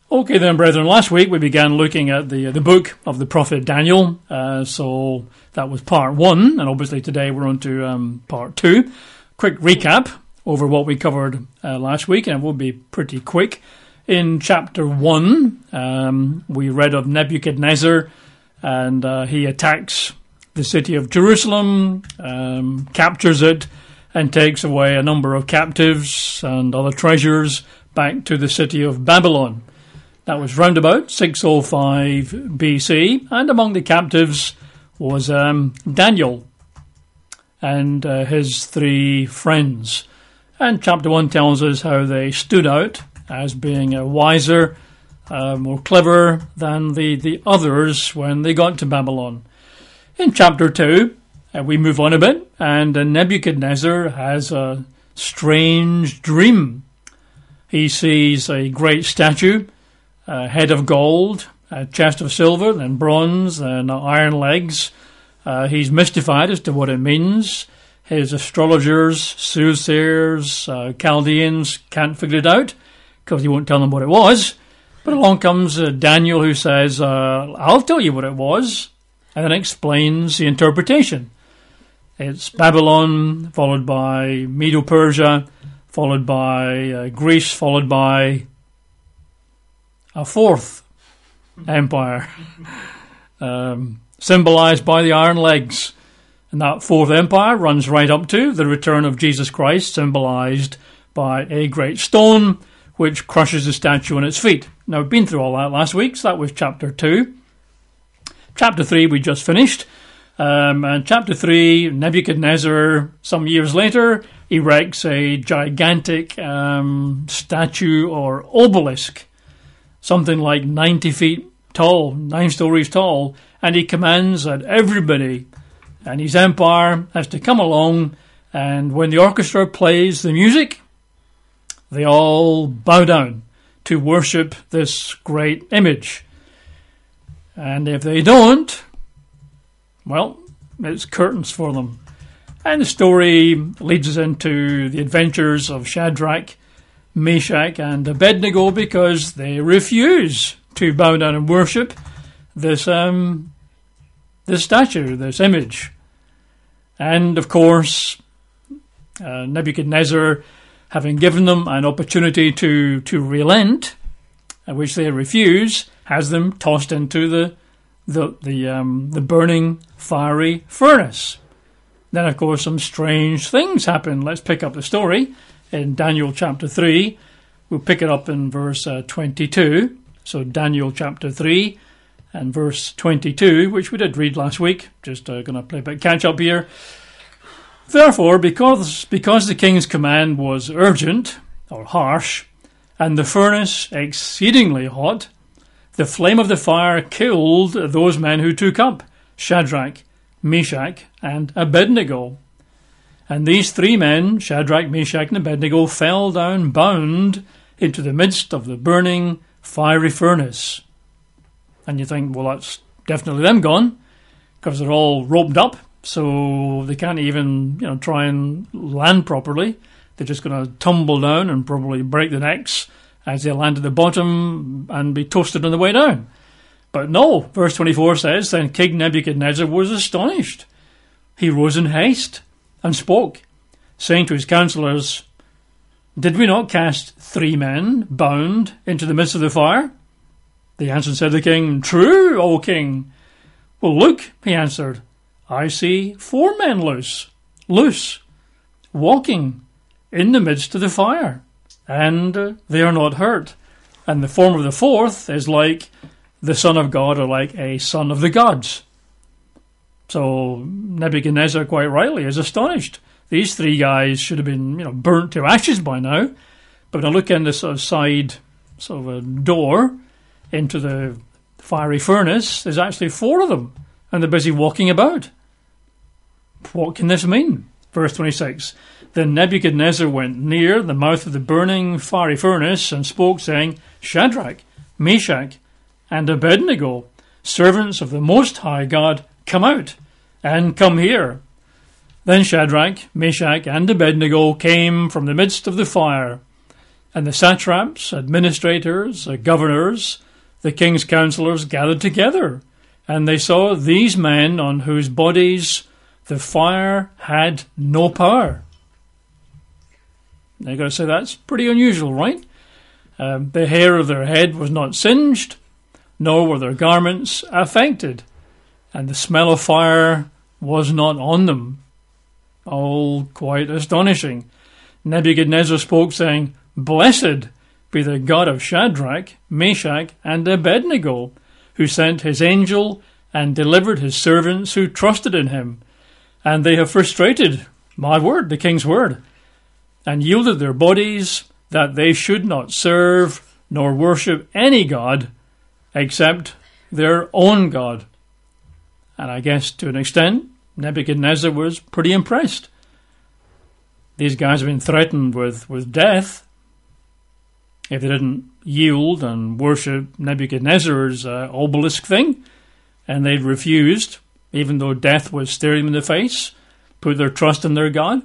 Okay then, brethren, last week we began looking at the book of the prophet Daniel, so that was part 1, and obviously today we're on to part 2. Quick recap over what we covered last week, and it will be pretty quick. In chapter 1, we read of Nebuchadnezzar, and he attacks the city of Jerusalem, captures it, and takes away a number of captives and other treasures back to the city of Babylon. That was round about 605 BC, and among the captives was Daniel and his 3 friends. And chapter 1 tells us how they stood out as being wiser, more clever than the others when they got to Babylon. In chapter 2, we move on a bit, and Nebuchadnezzar has a strange dream. He sees a great statue, a head of gold, a chest of silver, then bronze, and iron legs. He's mystified as to what it means. His astrologers, soothsayers, Chaldeans can't figure it out because he won't tell them what it was. But along comes Daniel, who says, I'll tell you what it was, and then explains the interpretation. It's Babylon, followed by Medo-Persia, followed by Greece, followed by a 4th empire, symbolized by the iron legs. And that 4th empire runs right up to the return of Jesus Christ, symbolized by a great stone, which crushes the statue on its feet. Now, we've been through all that last week, so that was chapter 2. Chapter 3 we just finished. And chapter 3, Nebuchadnezzar, some years later, erects a gigantic statue or obelisk, something like 90 feet tall, 9 stories tall, and he commands that everybody and his empire has to come along, and when the orchestra plays the music, they all bow down to worship this great image. And if they don't, well, it's curtains for them. And the story leads us into the adventures of Shadrach, Meshach, and Abednego, because they refuse to bow down and worship this statue, this image. And of course, Nebuchadnezzar, having given them an opportunity to relent, which they refuse, has them tossed into the burning fiery furnace. Then, of course, some strange things happen. Let's pick up the story in Daniel chapter 3. We'll pick it up in verse 22. So Daniel chapter 3 and verse 22, which we did read last week. Just going to play a bit catch up here. Therefore, because the king's command was urgent or harsh, and the furnace exceedingly hot, the flame of the fire killed those men who took up Shadrach, Meshach, and Abednego. And these 3 men, Shadrach, Meshach, and Abednego, fell down bound into the midst of the burning fiery furnace. And you think, well, that's definitely them gone, because they're all roped up, so they can't even, try and land properly. They're just going to tumble down and probably break their necks as they land at the bottom and be toasted on the way down. But no, verse 24 says, Then King Nebuchadnezzar was astonished. He rose in haste and spoke, saying to his counselors, Did we not cast 3 men bound into the midst of the fire? They answered, said the king, True, O king. Well, look, he answered, I see 4 men loose, walking in the midst of the fire, and they are not hurt. And the form of the 4th is like the Son of God, or like a son of the gods. So Nebuchadnezzar, quite rightly, is astonished. These 3 guys should have been, burnt to ashes by now. But when I look in this side a door into the fiery furnace, there's actually 4 of them, and they're busy walking about. What can this mean? Verse 26. Then Nebuchadnezzar went near the mouth of the burning fiery furnace and spoke, saying, Shadrach, Meshach, and Abednego, servants of the Most High God, come out and come here. Then Shadrach, Meshach, and Abednego came from the midst of the fire. And the satraps, administrators, governors, the king's councillors gathered together, and they saw these men on whose bodies the fire had no power. Now you've got to say that's pretty unusual, right? The hair of their head was not singed, nor were their garments affected, and the smell of fire was not on them. All quite astonishing. Nebuchadnezzar spoke, saying, "Blessed be the God of Shadrach, Meshach, and Abednego, who sent his angel and delivered his servants who trusted in him. And they have frustrated my word, the king's word, and yielded their bodies that they should not serve nor worship any god except their own God." And I guess to an extent, Nebuchadnezzar was pretty impressed. These guys have been threatened with death if they didn't yield and worship Nebuchadnezzar's obelisk thing, and they'd refused, even though death was staring them in the face, put their trust in their God.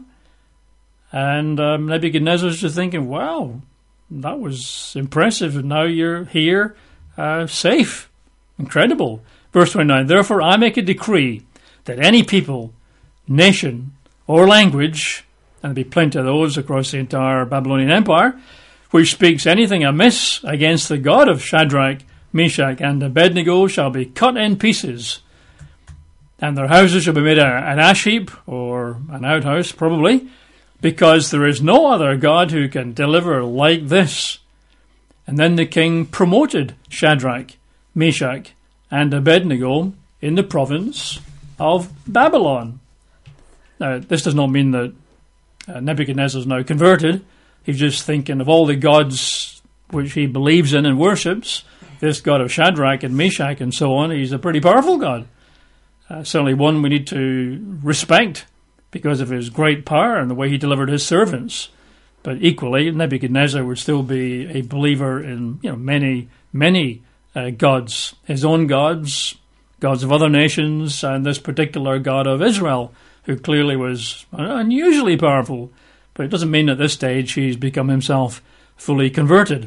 And Nebuchadnezzar's just thinking, wow, that was impressive, and now you're here safe. Incredible. Verse 29, "Therefore I make a decree that any people, nation, or language," and there'll be plenty of those across the entire Babylonian Empire, "which speaks anything amiss against the God of Shadrach, Meshach, and Abednego shall be cut in pieces, and their houses shall be made an ash heap," or an outhouse probably, "because there is no other God who can deliver like this." And then the king promoted Shadrach, Meshach, and Abednego in the province of Babylon. Now, this does not mean that Nebuchadnezzar is now converted. He's just thinking of all the gods which he believes in and worships. This God of Shadrach and Meshach and so on, he's a pretty powerful God. Certainly one we need to respect because of his great power and the way he delivered his servants. But equally, Nebuchadnezzar would still be a believer in many gods, his own gods, gods of other nations, and this particular God of Israel, who clearly was unusually powerful. But it doesn't mean at this stage he's become himself fully converted.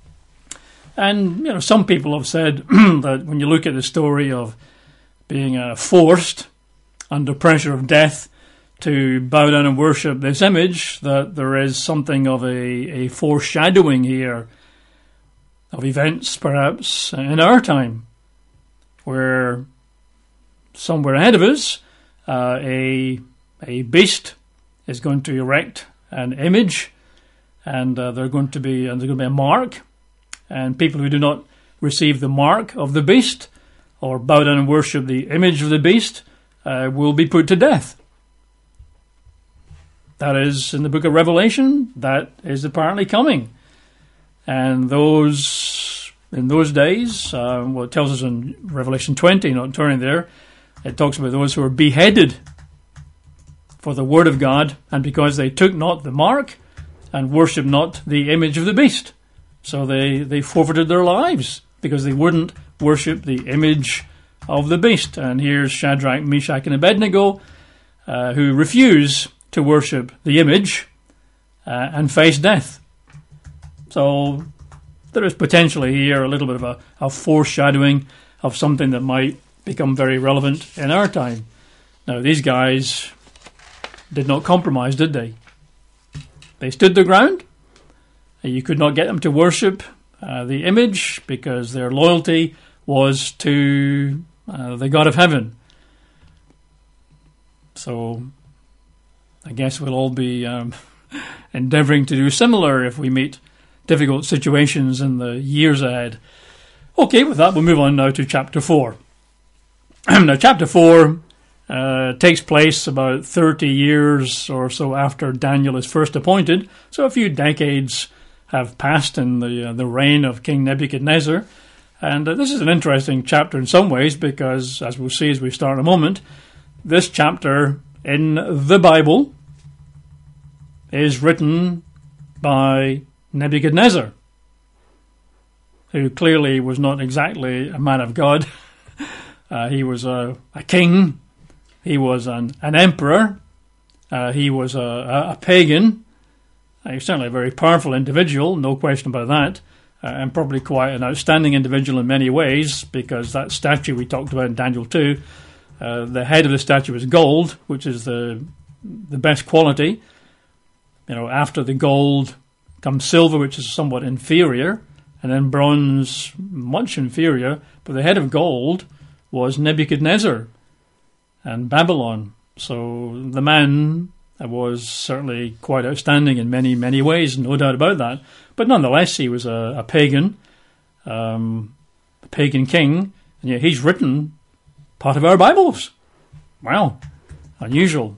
And some people have said that when you look at the story of being forced under pressure of death to bow down and worship this image, that there is something of a foreshadowing here of events perhaps in our time, where somewhere ahead of us a beast is going to erect an image, and there's going to be a mark, and people who do not receive the mark of the beast or bow down and worship the image of the beast will be put to death. That is in the book of Revelation. That is apparently coming. And in those days, it tells us in Revelation 20, not turning there, it talks about those who are beheaded for the word of God, and because they took not the mark and worshipped not the image of the beast. So they forfeited their lives because they wouldn't worship the image of the beast. And here's Shadrach, Meshach, and Abednego who refuse to worship the image and face death. So there is potentially here a little bit of a foreshadowing of something that might become very relevant in our time. Now, these guys did not compromise, did they? They stood their ground. You could not get them to worship the image because their loyalty was to the God of heaven. So I guess we'll all be endeavouring to do similar if we meet difficult situations in the years ahead. Okay, with that we'll move on now to chapter 4. Now chapter 4 takes place about 30 years or so after Daniel is first appointed, so a few decades have passed in the reign of King Nebuchadnezzar. And this is an interesting chapter in some ways because, as we'll see as we start in a moment, this chapter in the Bible is written by Nebuchadnezzar, who clearly was not exactly a man of God. He was a king. He was an emperor. He was a pagan. He's certainly a very powerful individual, no question about that, and probably quite an outstanding individual in many ways, because that statue we talked about in Daniel 2, the head of the statue is gold, which is the best quality. After the gold comes silver, which is somewhat inferior, and then bronze, much inferior. But the head of gold was Nebuchadnezzar and Babylon. So the man was certainly quite outstanding in many, many ways, no doubt about that. But nonetheless, he was a pagan king, and yet he's written part of our Bibles. Wow, unusual.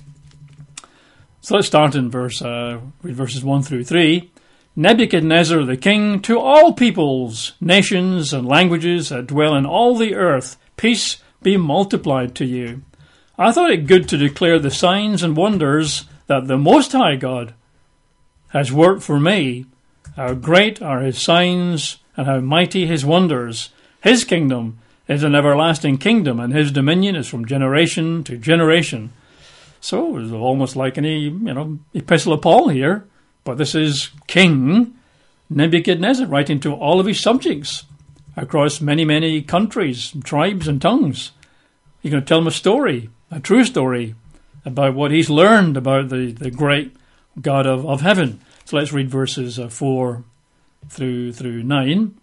So let's start in read verses 1 through 3. Nebuchadnezzar the king, to all peoples, nations, and languages that dwell in all the earth, peace be multiplied to you. I thought it good to declare the signs and wonders that the Most High God has worked for me. How great are his signs, and how mighty his wonders. His kingdom is an everlasting kingdom, and his dominion is from generation to generation. So it's almost like any, epistle of Paul here. But this is King Nebuchadnezzar writing to all of his subjects across many, many countries, tribes and tongues. He's going to tell them a story, a true story, about what he's learned about the great God of heaven. So let's read verses 4 through 9.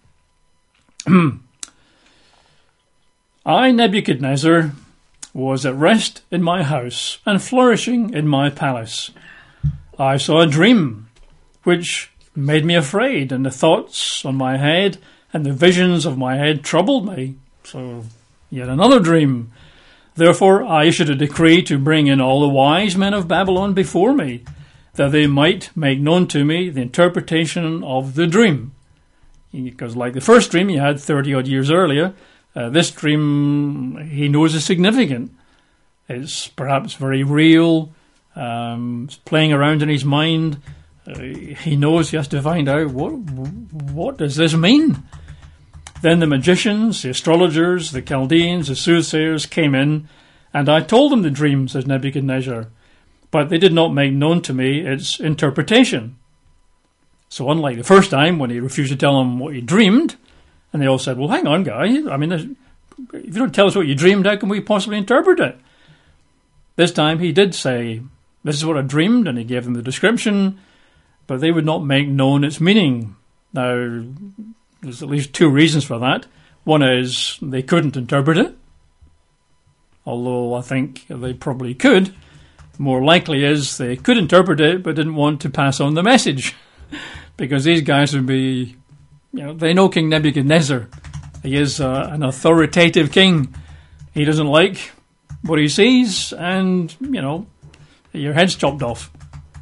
I, Nebuchadnezzar, was at rest in my house and flourishing in my palace. I saw a dream which made me afraid, and the thoughts on my head and the visions of my head troubled me. So, yet another dream. Therefore I issued a decree to bring in all the wise men of Babylon before me, that they might make known to me the interpretation of the dream. Because like the first dream he had 30-odd years earlier, this dream he knows is significant. It's perhaps very real. It's playing around in his mind. He knows he has to find out what does this mean. Then the magicians, the astrologers, the Chaldeans, the soothsayers came in, and I told them the dream, says Nebuchadnezzar, but they did not make known to me its interpretation. So unlike the first time when he refused to tell them what he dreamed, and they all said, well, hang on, guy, if you don't tell us what you dreamed, how can we possibly interpret it? This time he did say, this is what I dreamed, and he gave them the description, but they would not make known its meaning. Now, there's at least two reasons for that. One is they couldn't interpret it, although I think they probably could. More likely is they could interpret it, but didn't want to pass on the message, because these guys would be, they know King Nebuchadnezzar. He is an authoritative king. He doesn't like what he sees, and, your head's chopped off.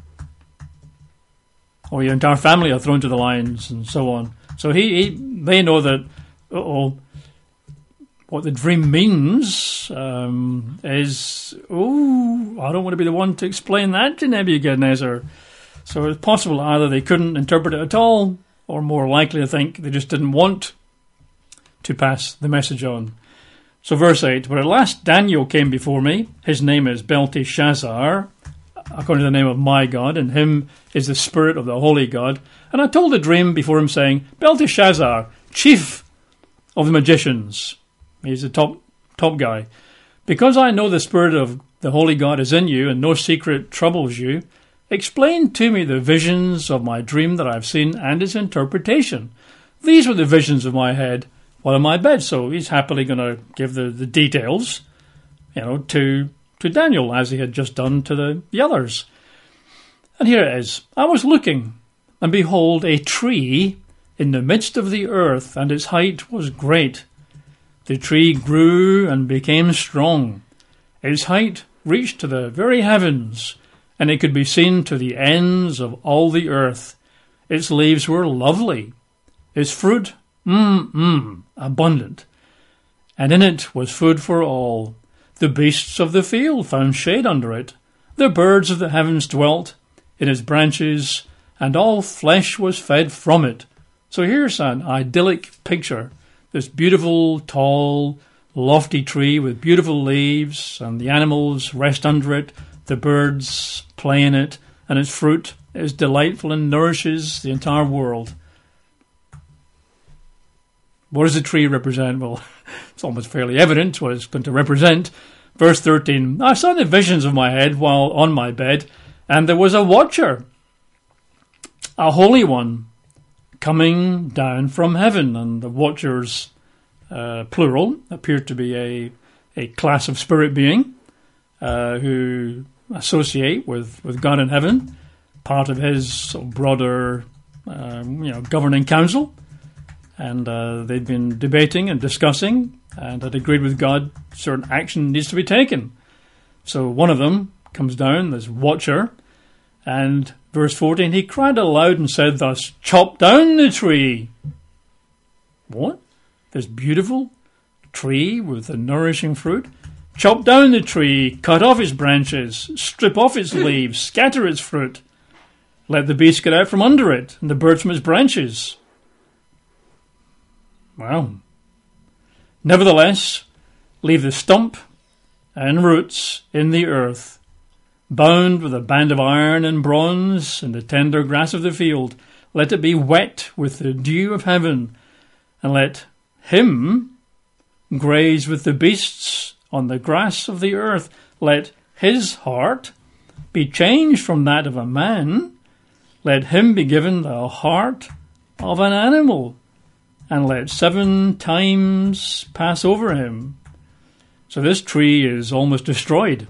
Or your entire family are thrown to the lions and so on. So they know that, what the dream means is, I don't want to be the one to explain that to Nebuchadnezzar. So it's possible either they couldn't interpret it at all, or more likely I think they just didn't want to pass the message on. So verse 8, but at last Daniel came before me. His name is Belteshazzar, according to the name of my God, and him is the spirit of the holy God. And I told the dream before him, saying, Belteshazzar, chief of the magicians. He's the top guy. Because I know the spirit of the holy God is in you, and no secret troubles you, explain to me the visions of my dream that I have seen and its interpretation. These were the visions of my head while in my bed. So he's happily going to give the details, to Daniel, as he had just done to the others. And here it is. I was looking, and behold, a tree in the midst of the earth, and its height was great. The tree grew and became strong. Its height reached to the very heavens, and it could be seen to the ends of all the earth. Its leaves were lovely. Its fruit, abundant. And in it was food for all. The beasts of the field found shade under it. The birds of the heavens dwelt in its branches, and all flesh was fed from it. So here's an idyllic picture. This beautiful, tall, lofty tree with beautiful leaves, and the animals rest under it, the birds play in it, and its fruit is delightful and nourishes the entire world. What does the tree represent? Well, it's almost fairly evident what it's going to represent. Verse 13, I saw the visions of my head while on my bed, and there was a watcher, a holy one, coming down from heaven. And the watchers, plural, appear to be a class of spirit being who associate with God in heaven, part of his sort of broader governing council. And they'd been debating and discussing and had agreed with God certain action needs to be taken. So one of them comes down, this watcher, and verse 14, he cried aloud and said thus, chop down the tree. What? This beautiful tree with the nourishing fruit? Chop down the tree, cut off its branches, strip off its leaves, scatter its fruit. Let the beasts get out from under it, and the birds from its branches. Wow. Nevertheless, leave the stump and roots in the earth, bound with a band of iron and bronze and the tender grass of the field. Let it be wet with the dew of heaven, and let him graze with the beasts on the grass of the earth. Let his heart be changed from that of a man. Let him be given the heart of an animal, and let 7 times pass over him. So this tree is almost destroyed.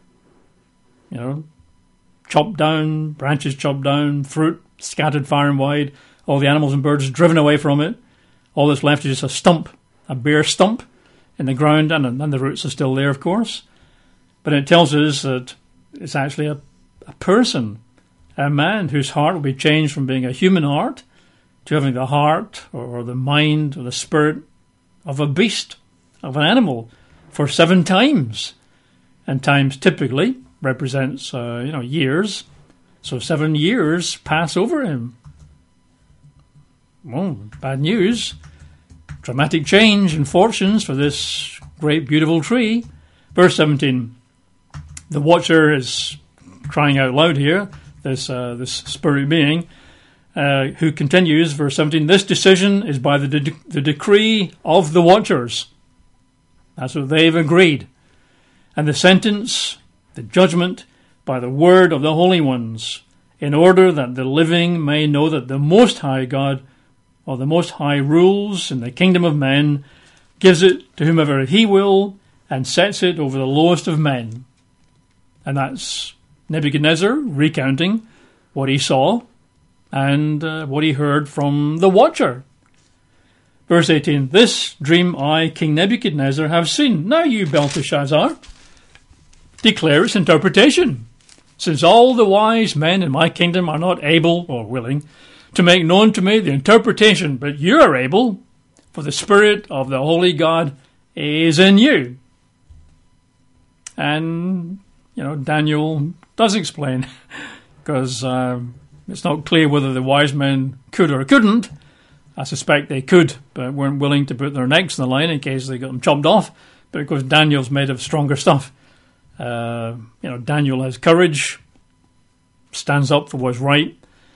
Chopped down, branches chopped down, fruit scattered far and wide, all the animals and birds driven away from it. All that's left is just a stump, a bare stump in the ground, and the roots are still there, of course. But it tells us that it's actually a person, a man whose heart will be changed from being a human heart to having the heart or the mind or the spirit of a beast, of an animal, for 7 times. And times typically represents, years. So 7 years pass over him. Well, bad news. Dramatic change in fortunes for this great, beautiful tree. Verse 17. The watcher is crying out loud here, this spirit being, who continues, verse 17, this decision is by the decree of the watchers. That's what they've agreed. And the sentence, the judgment, by the word of the holy ones, in order that the living may know that the Most High God, or the Most High rules in the kingdom of men, gives it to whomever he will, and sets it over the lowest of men. And that's Nebuchadnezzar recounting what he saw and what he heard from the watcher. Verse 18, this dream I, King Nebuchadnezzar, have seen. Now you, Belteshazzar, declare its interpretation, since all the wise men in my kingdom are not able or willing to make known to me the interpretation, but you are able, for the Spirit of the Holy God is in you. And, Daniel does explain, because it's not clear whether the wise men could or couldn't. I suspect they could, but weren't willing to put their necks in the line in case they got them chopped off, because Daniel's made of stronger stuff. Daniel has courage, stands up for what's right.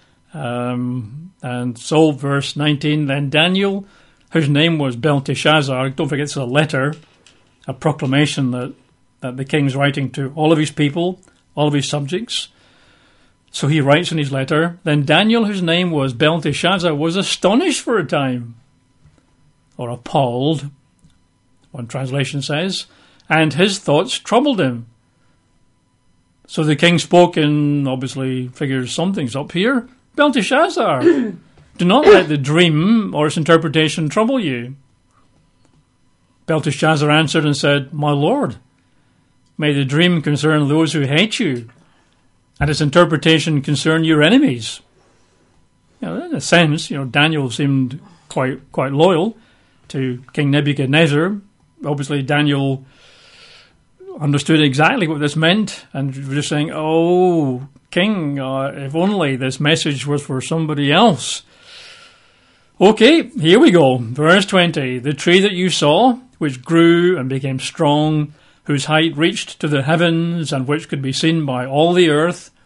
And so, verse 19, then Daniel, whose name was Belteshazzar, don't forget it's a letter, a proclamation that the king's writing to all of his people, all of his subjects. So he writes in his letter, then Daniel, whose name was Belteshazzar, was astonished for a time, or appalled, one translation says, and his thoughts troubled him. So the king spoke and obviously figures something's up here. Belteshazzar, do not let the dream or its interpretation trouble you. Belteshazzar answered and said, my lord, may the dream concern those who hate you, and its interpretation concern your enemies. In a sense, Daniel seemed quite loyal to King Nebuchadnezzar. Obviously, Daniel understood exactly what this meant, and was just saying, oh, king, if only this message was for somebody else. Okay, here we go. Verse 20. The tree that you saw, which grew and became strong, whose height reached to the heavens, and which could be seen by all the earth,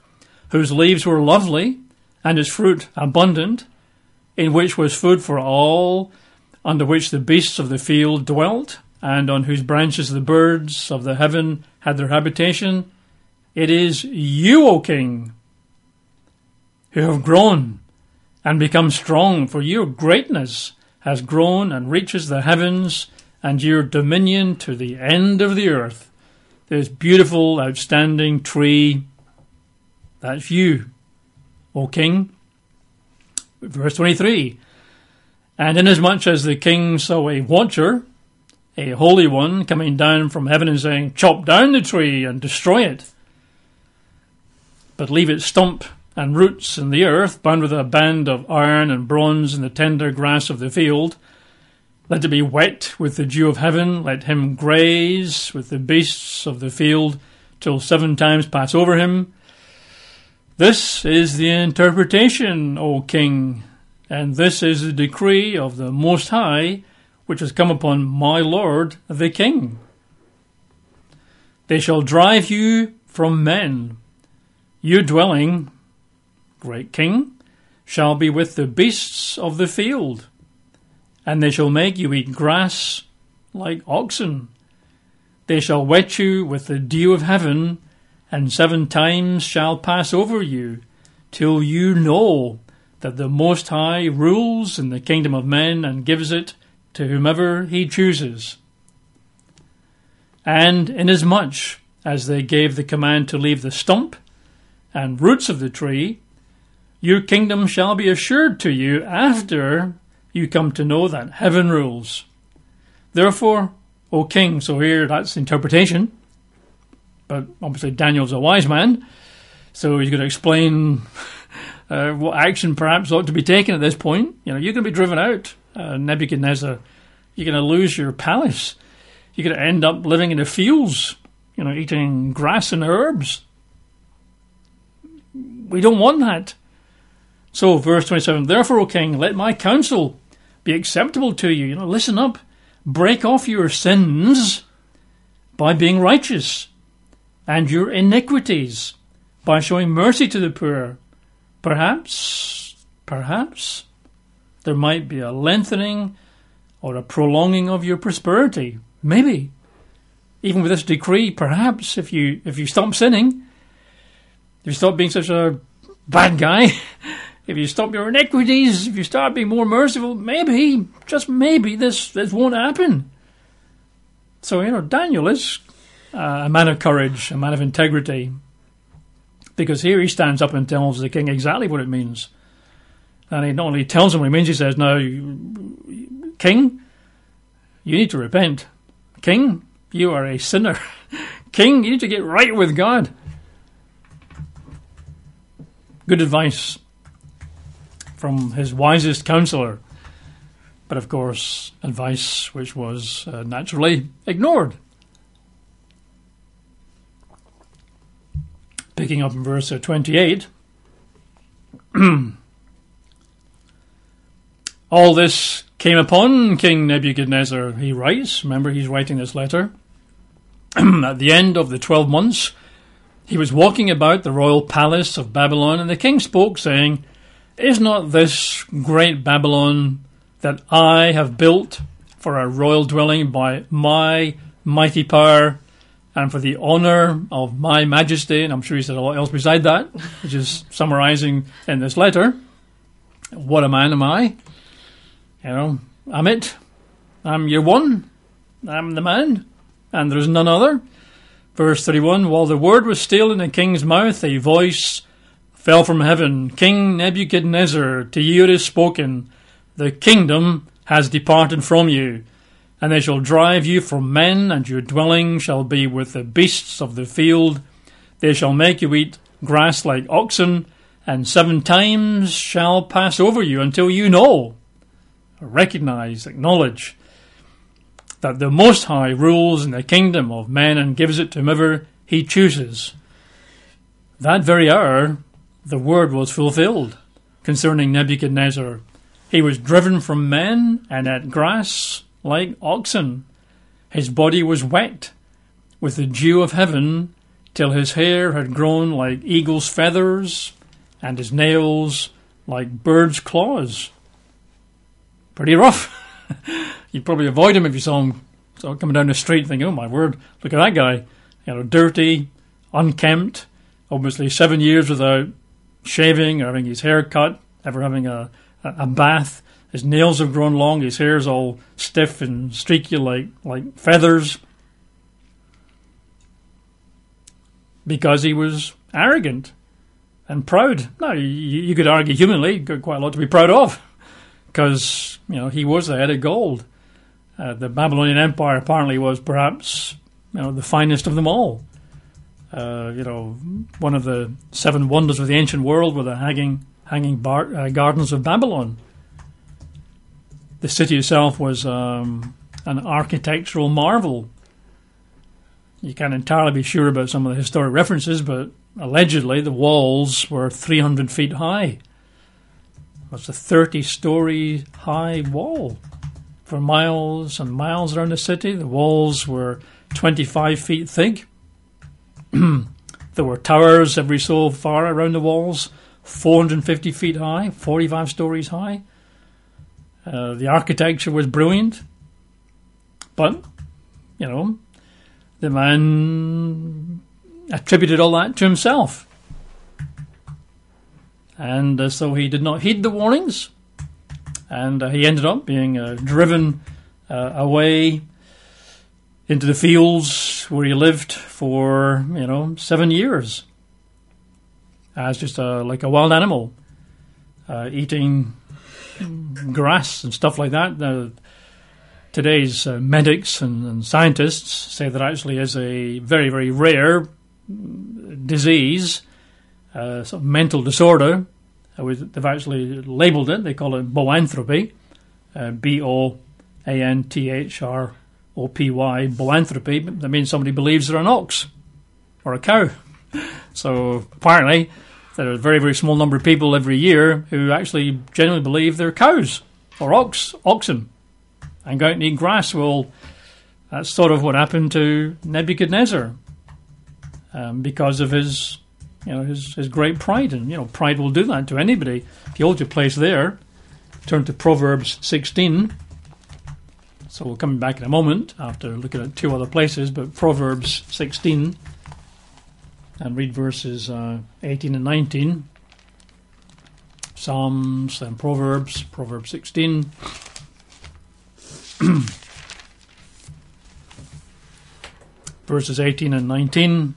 whose leaves were lovely, and its fruit abundant, in which was food for all, under which the beasts of the field dwelt, and on whose branches the birds of the heaven had their habitation. It is you, O king, who have grown and become strong, for your greatness has grown and reaches the heavens, and your dominion to the end of the earth. This beautiful, outstanding tree, that's you, O king. Verse 23, and inasmuch as the king saw a watcher, a holy one, coming down from heaven and saying, chop down the tree and destroy it, but leave its stump and roots in the earth, bound with a band of iron and bronze in the tender grass of the field, let it be wet with the dew of heaven, let him graze with the beasts of the field till 7 times pass over him. This is the interpretation, O king, and this is the decree of the Most High, which has come upon my lord the king. They shall drive you from men. Your dwelling, great king, shall be with the beasts of the field, and they shall make you eat grass like oxen. They shall wet you with the dew of heaven, and 7 times shall pass over you, till you know that the Most High rules in the kingdom of men and gives it to whomever he chooses. And inasmuch as they gave the command to leave the stump and roots of the tree, your kingdom shall be assured to you after you come to know that heaven rules. Therefore, O king, so here that's the interpretation. But obviously Daniel's a wise man, so he's going to explain what action perhaps ought to be taken at this point. You know, you're going to be driven out, Nebuchadnezzar. You're going to lose your palace. You're going to end up living in the fields, you know, eating grass and herbs. We don't want that. So, verse 27, therefore, O king, let my counsel be acceptable to you. You know, listen up. Break off your sins by being righteous, and your iniquities by showing mercy to the poor. Perhaps, there might be a lengthening or a prolonging of your prosperity. Maybe. Even with this decree, perhaps, if you stop sinning, if you stop being such a bad guy, if you stop your iniquities, if you start being more merciful, maybe, just maybe, this won't happen. So, you know, Daniel is a man of courage, a man of integrity, because here he stands up and tells the king exactly what it means. And he not only tells him what it means, he says, now, king, you need to repent. King, you are a sinner. King, you need to get right with God. Good advice from his wisest counselor, but of course, advice which was naturally ignored. Picking up in verse 28, all this came upon King Nebuchadnezzar, he writes. Remember, he's writing this letter. At the end of the 12 months, he was walking about the royal palace of Babylon, and the king spoke, saying, is not this great Babylon that I have built for a royal dwelling by my mighty power and for the honour of my majesty? And I'm sure he said a lot else beside that, which is summarising in this letter. What a man am I? You know, I'm it. I'm your one. I'm the man. And there is none other. Verse 31, while the word was still in the king's mouth, a voice fell from heaven. King Nebuchadnezzar, to you it is spoken, the kingdom has departed from you, and they shall drive you from men, and your dwelling shall be with the beasts of the field. They shall make you eat grass like oxen, and 7 times shall pass over you until you know, recognize, acknowledge that the Most High rules in the kingdom of men and gives it to whomever he chooses. That very hour, the word was fulfilled concerning Nebuchadnezzar. He was driven from men and ate grass like oxen. His body was wet with the dew of heaven till his hair had grown like eagle's feathers and his nails like bird's claws. Pretty rough. You'd probably avoid him if you saw him coming down the street thinking, oh my word, look at that guy. Dirty, unkempt, obviously 7 years without shaving or having his hair cut, ever having a bath. His nails have grown long, his hair's all stiff and streaky like feathers. Because he was arrogant and proud. Now, you could argue humanly, got quite a lot to be proud of. Because, he was the head of gold. The Babylonian Empire apparently was perhaps, the finest of them all. One of the 7 wonders of the ancient world were the hanging gardens of Babylon. The city itself was an architectural marvel. You can't entirely be sure about some of the historic references, but allegedly the walls were 300 feet high. That's a 30-story high wall. For miles and miles around the city, the walls were 25 feet thick. There were towers every so far around the walls, 450 feet high, 45 stories high. The architecture was brilliant. But, the man attributed all that to himself. And so he did not heed the warnings. And he ended up being driven away into the fields where he lived for, 7 years. As just like a wild animal, eating grass and stuff like that. Today's medics and scientists say that actually is a very, very rare disease, sort of mental disorder. They've actually labelled it. They call it boanthropy, B-O-A-N-T-H-R-O-P-Y, boanthropy. That means somebody believes they're an ox or a cow. So apparently there are a very, very small number of people every year who actually genuinely believe they're cows or oxen and go out and eat grass. Well, that's sort of what happened to Nebuchadnezzar because of his great pride. And, pride will do that to anybody. If you hold your place there, turn to Proverbs 16. So we'll come back in a moment after looking at 2 other places, but Proverbs 16 and read verses 18 and 19. Psalms and Proverbs 16. Verses 18 and 19.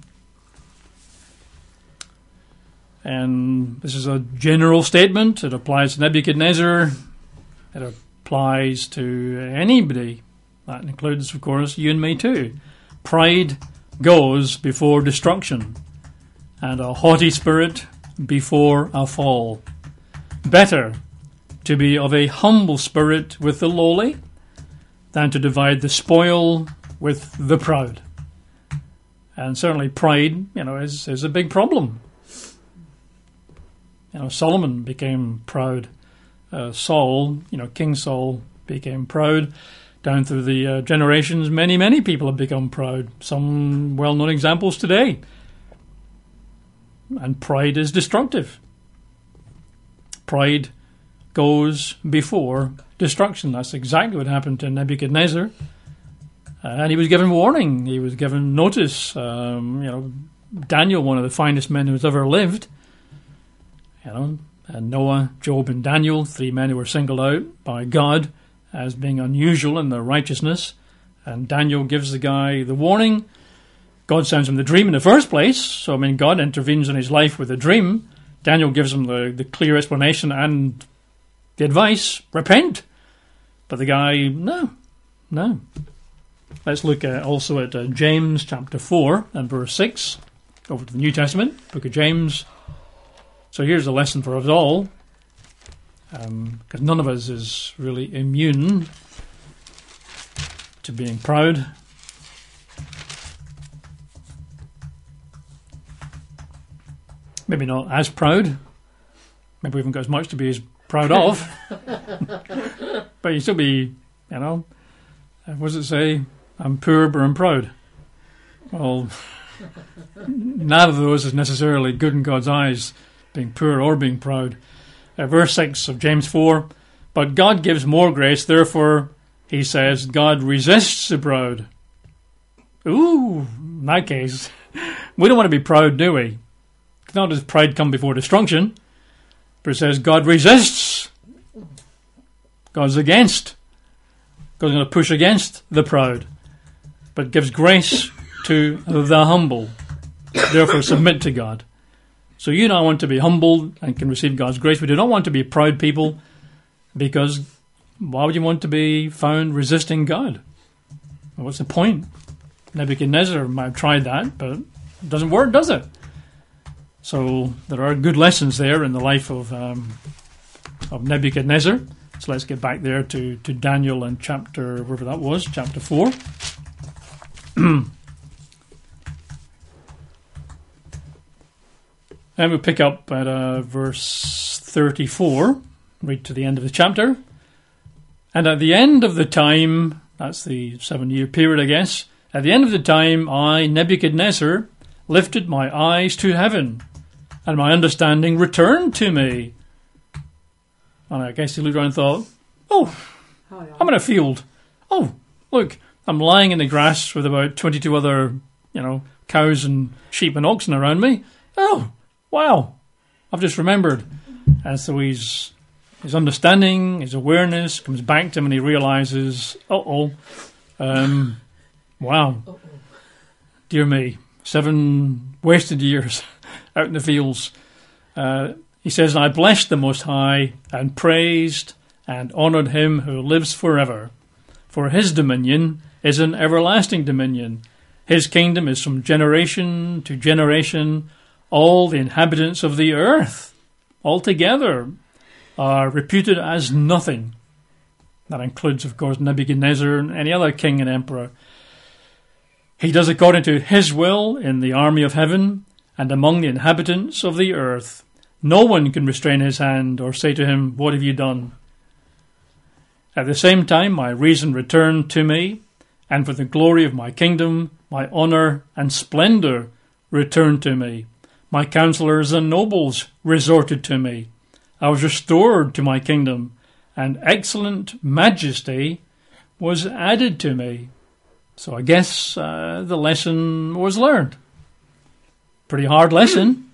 And this is a general statement. It applies to Nebuchadnezzar. It applies to anybody. That includes, of course, you and me too. Pride goes before destruction, and a haughty spirit before a fall. Better to be of a humble spirit with the lowly than to divide the spoil with the proud. And certainly pride, is a big problem. Solomon became proud. Saul, King Saul became proud. Down through the generations, many, many people have become proud. Some well-known examples today. And pride is destructive. Pride goes before destruction. That's exactly what happened to Nebuchadnezzar. And he was given warning. He was given notice. Daniel, one of the finest men who's ever lived, and Noah, Job, and Daniel, 3 men who were singled out by God as being unusual in their righteousness. And Daniel gives the guy the warning. God sends him the dream in the first place. So, God intervenes in his life with a dream. Daniel gives him the clear explanation and the advice, repent. But the guy, no. Let's look also at James chapter 4 and verse 6. Over to the New Testament, book of James. So here's a lesson for us all. Because none of us is really immune to being proud. Maybe not as proud. Maybe we haven't got as much to be as proud of. But you still be, what does it say? I'm poor but I'm proud. Well, Neither of those is necessarily good in God's eyes, being poor or being proud. Verse 6 of James 4, but God gives more grace, therefore, he says, God resists the proud. Ooh, in that case, we don't want to be proud, do we? Not does pride come before destruction, but it says God resists. God's against. God's going to push against the proud, but gives grace to the humble. Therefore, submit to God. So you and I want to be humbled and can receive God's grace. We do not want to be proud people, because why would you want to be found resisting God? Well, what's the point? Nebuchadnezzar might have tried that, but it doesn't work, does it? So there are good lessons there in the life of Nebuchadnezzar. So let's get back there to Daniel and chapter, wherever that was, chapter 4. And we'll pick up at verse 34, read to the end of the chapter. And at the end of the time, that's the 7-year period, I guess, at the end of the time, I, Nebuchadnezzar, lifted my eyes to heaven, and my understanding returned to me. And I guess he looked around and thought, oh, I'm in a field. Oh, look, I'm lying in the grass with about 22 other, cows and sheep and oxen around me. Oh, wow, I've just remembered. And so his understanding, his awareness comes back to him, and he realizes, wow, dear me, 7 wasted years out in the fields. He says, I blessed the Most High and praised and honoured him who lives forever. For his dominion is an everlasting dominion. His kingdom is from generation to generation. All the inhabitants of the earth altogether are reputed as nothing. That includes, of course, Nebuchadnezzar and any other king and emperor. He does according to his will in the army of heaven and among the inhabitants of the earth. No one can restrain his hand or say to him, what have you done? At the same time, my reason returned to me, and for the glory of my kingdom, my honour and splendour returned to me. My counsellors and nobles resorted to me. I was restored to my kingdom, and excellent majesty was added to me. So I guess the lesson was learned. Pretty hard lesson.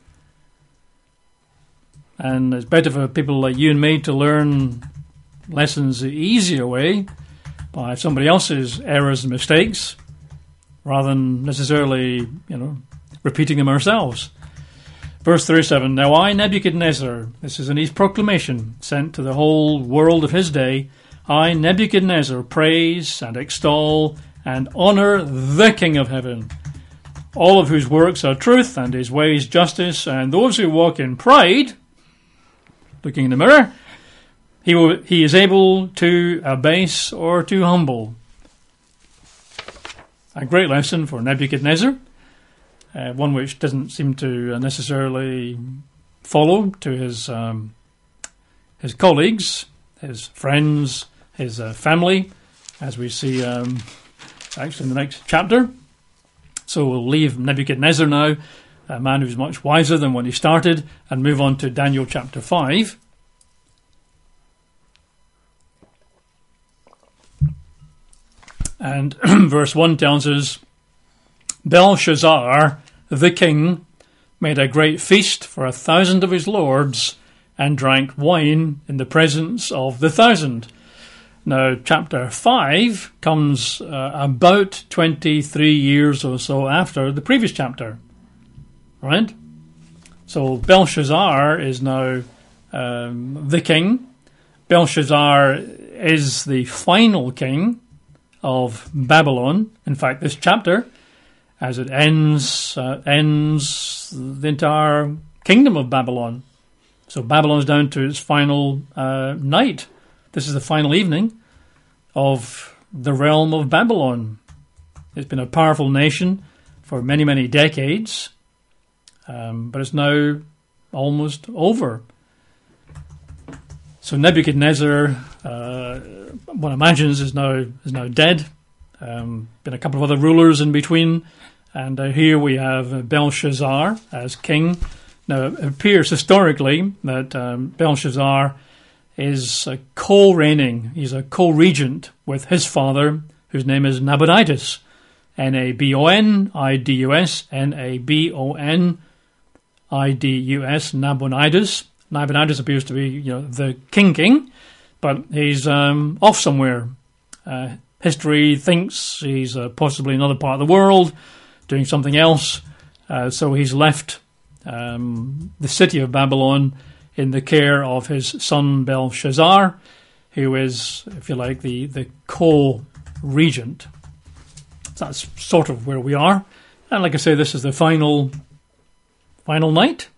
And it's better for people like you and me to learn lessons the easier way by somebody else's errors and mistakes rather than necessarily, repeating them ourselves. Verse 37, Now I, Nebuchadnezzar, this is in his proclamation sent to the whole world of his day, I, Nebuchadnezzar, praise and extol and honour the King of heaven, all of whose works are truth and his ways justice, and those who walk in pride, looking in the mirror, he is able to abase or to humble. A great lesson for Nebuchadnezzar, one which doesn't seem to necessarily follow to his colleagues, his friends, his family, as we see actually in the next chapter. So we'll leave Nebuchadnezzar now, a man who's much wiser than when he started, and move on to Daniel chapter 5. And verse 1 tells us, Belshazzar, the king, made a great feast for 1,000 of his lords and drank wine in the presence of the 1,000. Now, chapter 5 comes about 23 years or so after the previous chapter. Right? So Belshazzar is now the king. Belshazzar is the final king of Babylon. In fact, this chapter, as it ends the entire kingdom of Babylon. So Babylon's down to its final night. This is the final evening of the realm of Babylon. It's been a powerful nation for many, many decades, but it's now almost over. So Nebuchadnezzar, one imagines, is now dead. Been a couple of other rulers in between, And here we have Belshazzar as king. Now, it appears historically that Belshazzar is co-reigning. He's a co-regent with his father, whose name is Nabonidus. Nabonidus, Nabonidus, Nabonidus. Nabonidus appears to be, the king, but he's off somewhere. History thinks he's possibly in another part of the world, doing something else. So he's left the city of Babylon in the care of his son Belshazzar, who is, if you like, the co-regent. That's sort of where we are. And like I say, this is the final night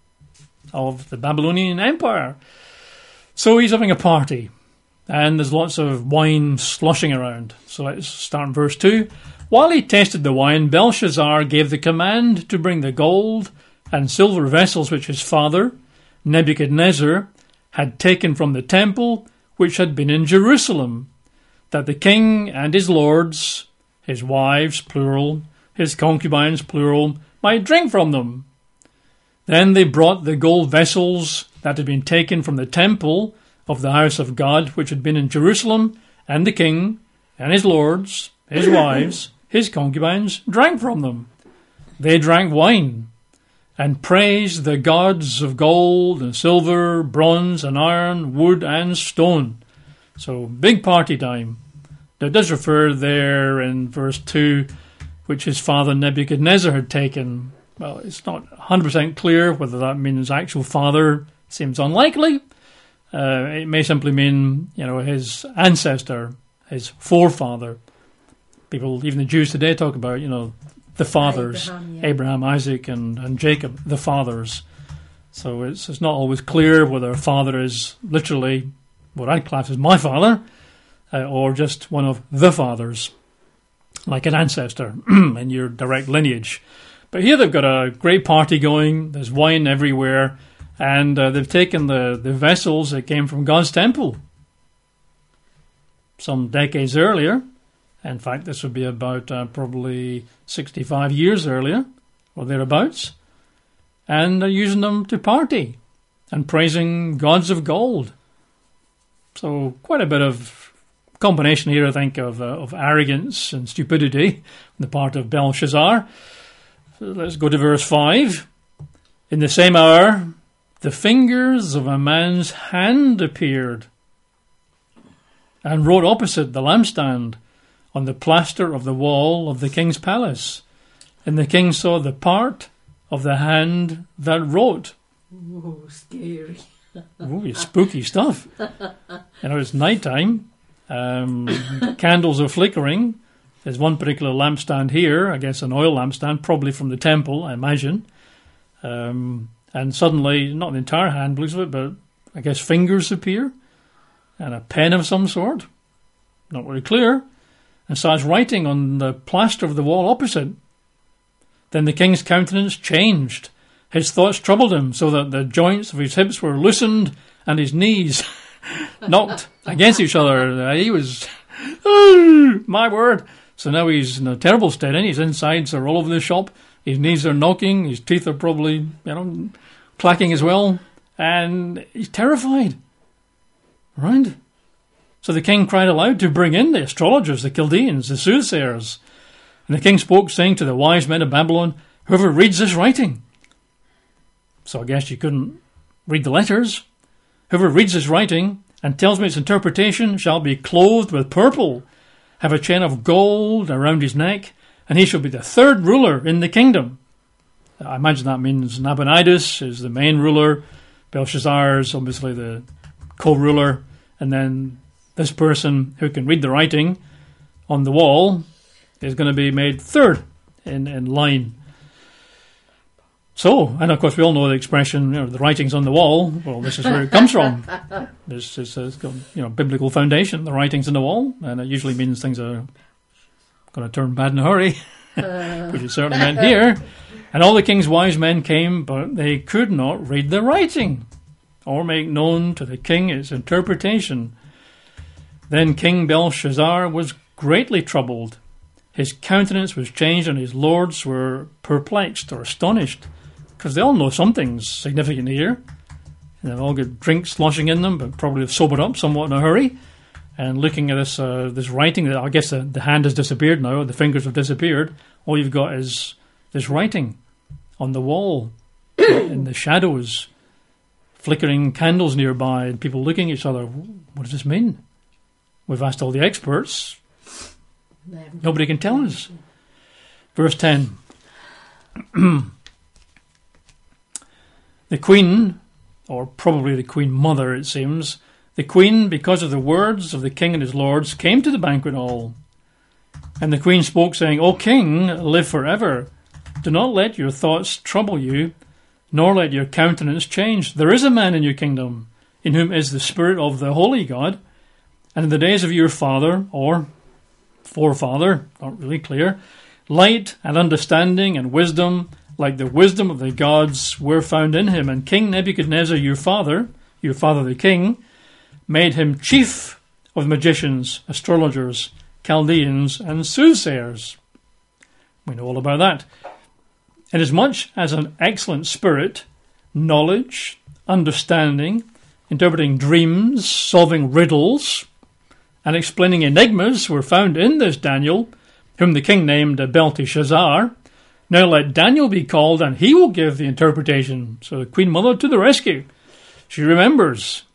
of the Babylonian Empire. So he's having a party, and there's lots of wine sloshing around. So let's start in verse 2. While he tasted the wine, Belshazzar gave the command to bring the gold and silver vessels which his father, Nebuchadnezzar, had taken from the temple which had been in Jerusalem, that the king and his lords, his wives, plural, his concubines, plural, might drink from them. Then they brought the gold vessels that had been taken from the temple of the house of God, which had been in Jerusalem, and the king and his lords, his wives, his concubines, drank from them. They drank wine, and praised the gods of gold and silver, bronze and iron, wood and stone. So, big party time. Now, it does refer there in verse 2, which his father Nebuchadnezzar had taken. Well, it's not 100% clear whether that means actual father. Seems unlikely. It may simply mean, his ancestor, his forefather. People, even the Jews today, talk about, the fathers, Abraham, Isaac, and Jacob, the fathers. So it's not always clear whether a father is literally what I'd class as my father, or just one of the fathers, like an ancestor in your direct lineage. But here they've got a great party going. There's wine everywhere, and they've taken the vessels that came from God's temple some decades earlier. In fact, this would be about probably 65 years earlier, or thereabouts, and using them to party and praising gods of gold. So quite a bit of combination here, I think, of arrogance and stupidity on the part of Belshazzar. So let's go to verse 5. In the same hour, the fingers of a man's hand appeared and wrote opposite the lampstand on the plaster of the wall of the king's palace. And the king saw the part of the hand that wrote. Oh, scary. Oh, spooky stuff. It's nighttime. Candles are flickering. There's one particular lampstand here, I guess an oil lampstand, probably from the temple, I imagine. And suddenly, not the entire hand looks of it, but I guess fingers appear. And a pen of some sort. Not very clear. And starts writing on the plaster of the wall opposite. Then the king's countenance changed. His thoughts troubled him, so that the joints of his hips were loosened and his knees knocked against each other. He was, oh, my word. So now he's in a terrible state. His insides are all over the shop. His knees are knocking. His teeth are probably, clacking as well. And he's terrified. Right? So the king cried aloud to bring in the astrologers, the Chaldeans, the soothsayers. And the king spoke, saying to the wise men of Babylon, whoever reads this writing. So I guess you couldn't read the letters. Whoever reads this writing and tells me its interpretation shall be clothed with purple, have a chain of gold around his neck, and he shall be the third ruler in the kingdom. I imagine that means Nabonidus is the main ruler, Belshazzar is obviously the co-ruler, and then this person who can read the writing on the wall is going to be made third in line. So, and of course we all know the expression, the writing's on the wall. Well, this is where it comes from. This is biblical foundation. The writing's on the wall, and it usually means things are going to turn bad in a hurry, which it certainly meant here. And all the king's wise men came, but they could not read the writing or make known to the king its interpretation. Then King Belshazzar was greatly troubled, His countenance was changed, and his lords were perplexed or astonished, because they all know something's significant here. And they've all got drinks sloshing in them, but probably have sobered up somewhat in a hurry. And looking at this writing, I guess the hand has disappeared now, the fingers have disappeared. All you've got is this writing on the wall, in the shadows, flickering candles nearby, and people looking at each other. What does this mean? We've asked all the experts. Nobody can tell us. Verse 10. The queen, or probably the queen mother it seems, the queen, because of the words of the king and his lords, came to the banquet hall. And the queen spoke, saying, O king, live forever. Do not let your thoughts trouble you, nor let your countenance change. There is a man in your kingdom, in whom is the spirit of the holy God. And in the days of your father, or forefather, not really clear, light and understanding and wisdom, like the wisdom of the gods, were found in him. And King Nebuchadnezzar, your father the king, made him chief of magicians, astrologers, Chaldeans, and soothsayers. We know all about that. Inasmuch as an excellent spirit, knowledge, understanding, interpreting dreams, solving riddles, and explaining enigmas were found in this Daniel, whom the king named Belteshazzar. Now let Daniel be called, and he will give the interpretation. So the Queen Mother to the rescue. She remembers.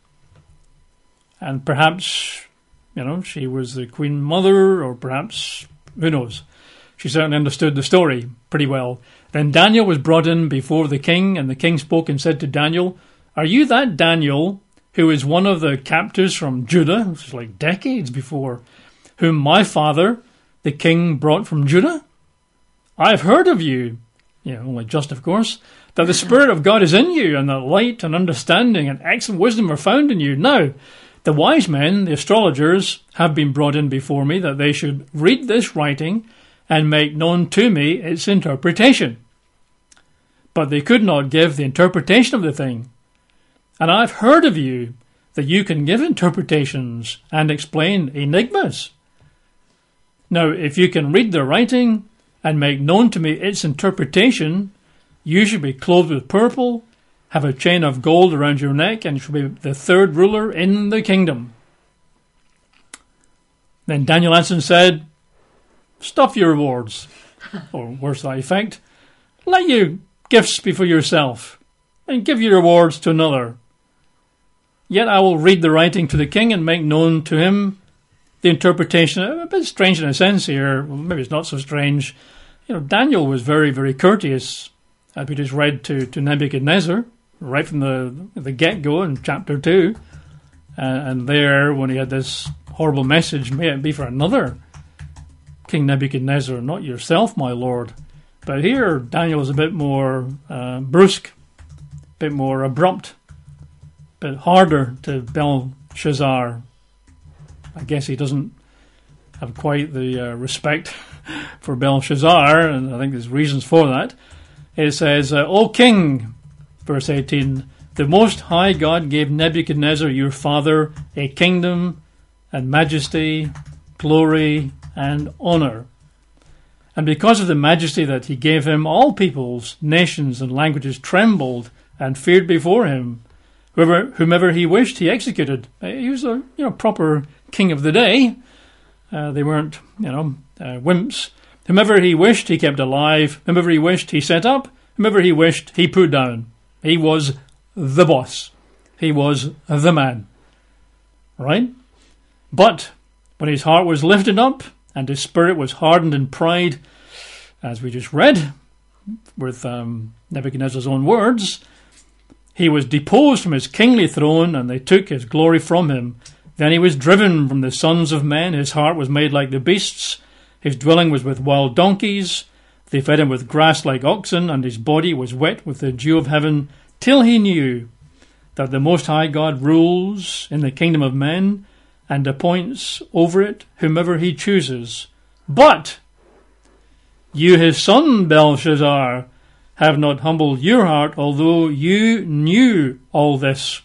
And perhaps, she was the Queen Mother, or perhaps, who knows. She certainly understood the story pretty well. Then Daniel was brought in before the king, and the king spoke and said to Daniel, Are you that Daniel who is one of the captives from Judah, which is like decades before, whom my father, the king, brought from Judah? I have heard of you, only just of course, that the Spirit of God is in you, and that light and understanding and excellent wisdom are found in you. Now, the wise men, the astrologers, have been brought in before me, that they should read this writing and make known to me its interpretation. But they could not give the interpretation of the thing. And I've heard of you, that you can give interpretations and explain enigmas. Now, if you can read the writing and make known to me its interpretation, you should be clothed with purple, have a chain of gold around your neck, and you shall be the third ruler in the kingdom. Then Daniel answered and said, Stuff your rewards, or words to that effect. Let your gifts be for yourself, and give your rewards to another. Yet I will read the writing to the king and make known to him the interpretation. A bit strange in a sense here. Well, maybe it's not so strange. Daniel was very, very courteous, as we just read to Nebuchadnezzar, right from the get-go in chapter 2. And there, when he had this horrible message, may it be for another King Nebuchadnezzar, not yourself, my lord. But here, Daniel is a bit more brusque, a bit more abrupt, a bit harder to Belshazzar. I guess he doesn't have quite the respect for Belshazzar, and I think there's reasons for that. It says, O king, verse 18, the Most High God gave Nebuchadnezzar your father a kingdom and majesty, glory, and honor. And because of the majesty that he gave him, all peoples, nations, and languages trembled and feared before him. Whomever he wished, he executed. He was a proper king of the day. They weren't, wimps. Whomever he wished, he kept alive. Whomever he wished, he set up. Whomever he wished, he put down. He was the boss. He was the man. Right? But when his heart was lifted up and his spirit was hardened in pride, as we just read with Nebuchadnezzar's own words, he was deposed from his kingly throne, and they took his glory from him. Then he was driven from the sons of men. His heart was made like the beasts. His dwelling was with wild donkeys. They fed him with grass like oxen, and his body was wet with the dew of heaven, till he knew that the Most High God rules in the kingdom of men and appoints over it whomever he chooses. But you, his son Belshazzar, have not humbled your heart, although you knew all this.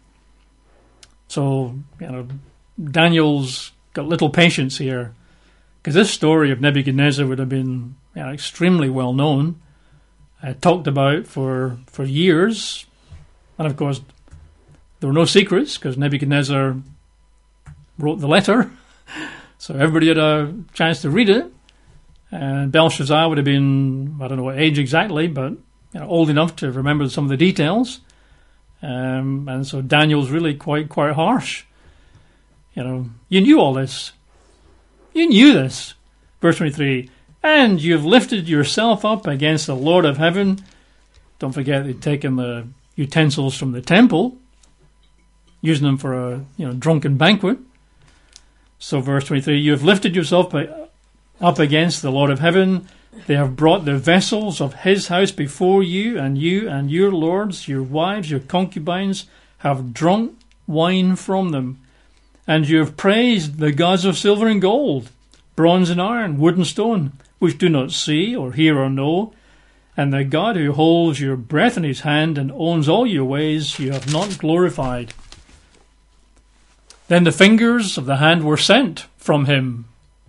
So, Daniel's got little patience here. Because this story of Nebuchadnezzar would have been extremely well known, talked about for years. And of course, there were no secrets because Nebuchadnezzar wrote the letter. So everybody had a chance to read it. And Belshazzar would have been, I don't know what age exactly, but old enough to remember some of the details. And so Daniel's really quite harsh. You knew all this. You knew this. Verse 23, and you've lifted yourself up against the Lord of heaven. Don't forget they'd taken the utensils from the temple, using them for a drunken banquet. So verse 23, you have lifted yourself up against the Lord of heaven. They have brought the vessels of his house before you and your lords, your wives, your concubines have drunk wine from them. And you have praised the gods of silver and gold, bronze and iron, wood and stone, which do not see or hear or know. And the God who holds your breath in his hand and owns all your ways, you have not glorified. Then the fingers of the hand were sent from him.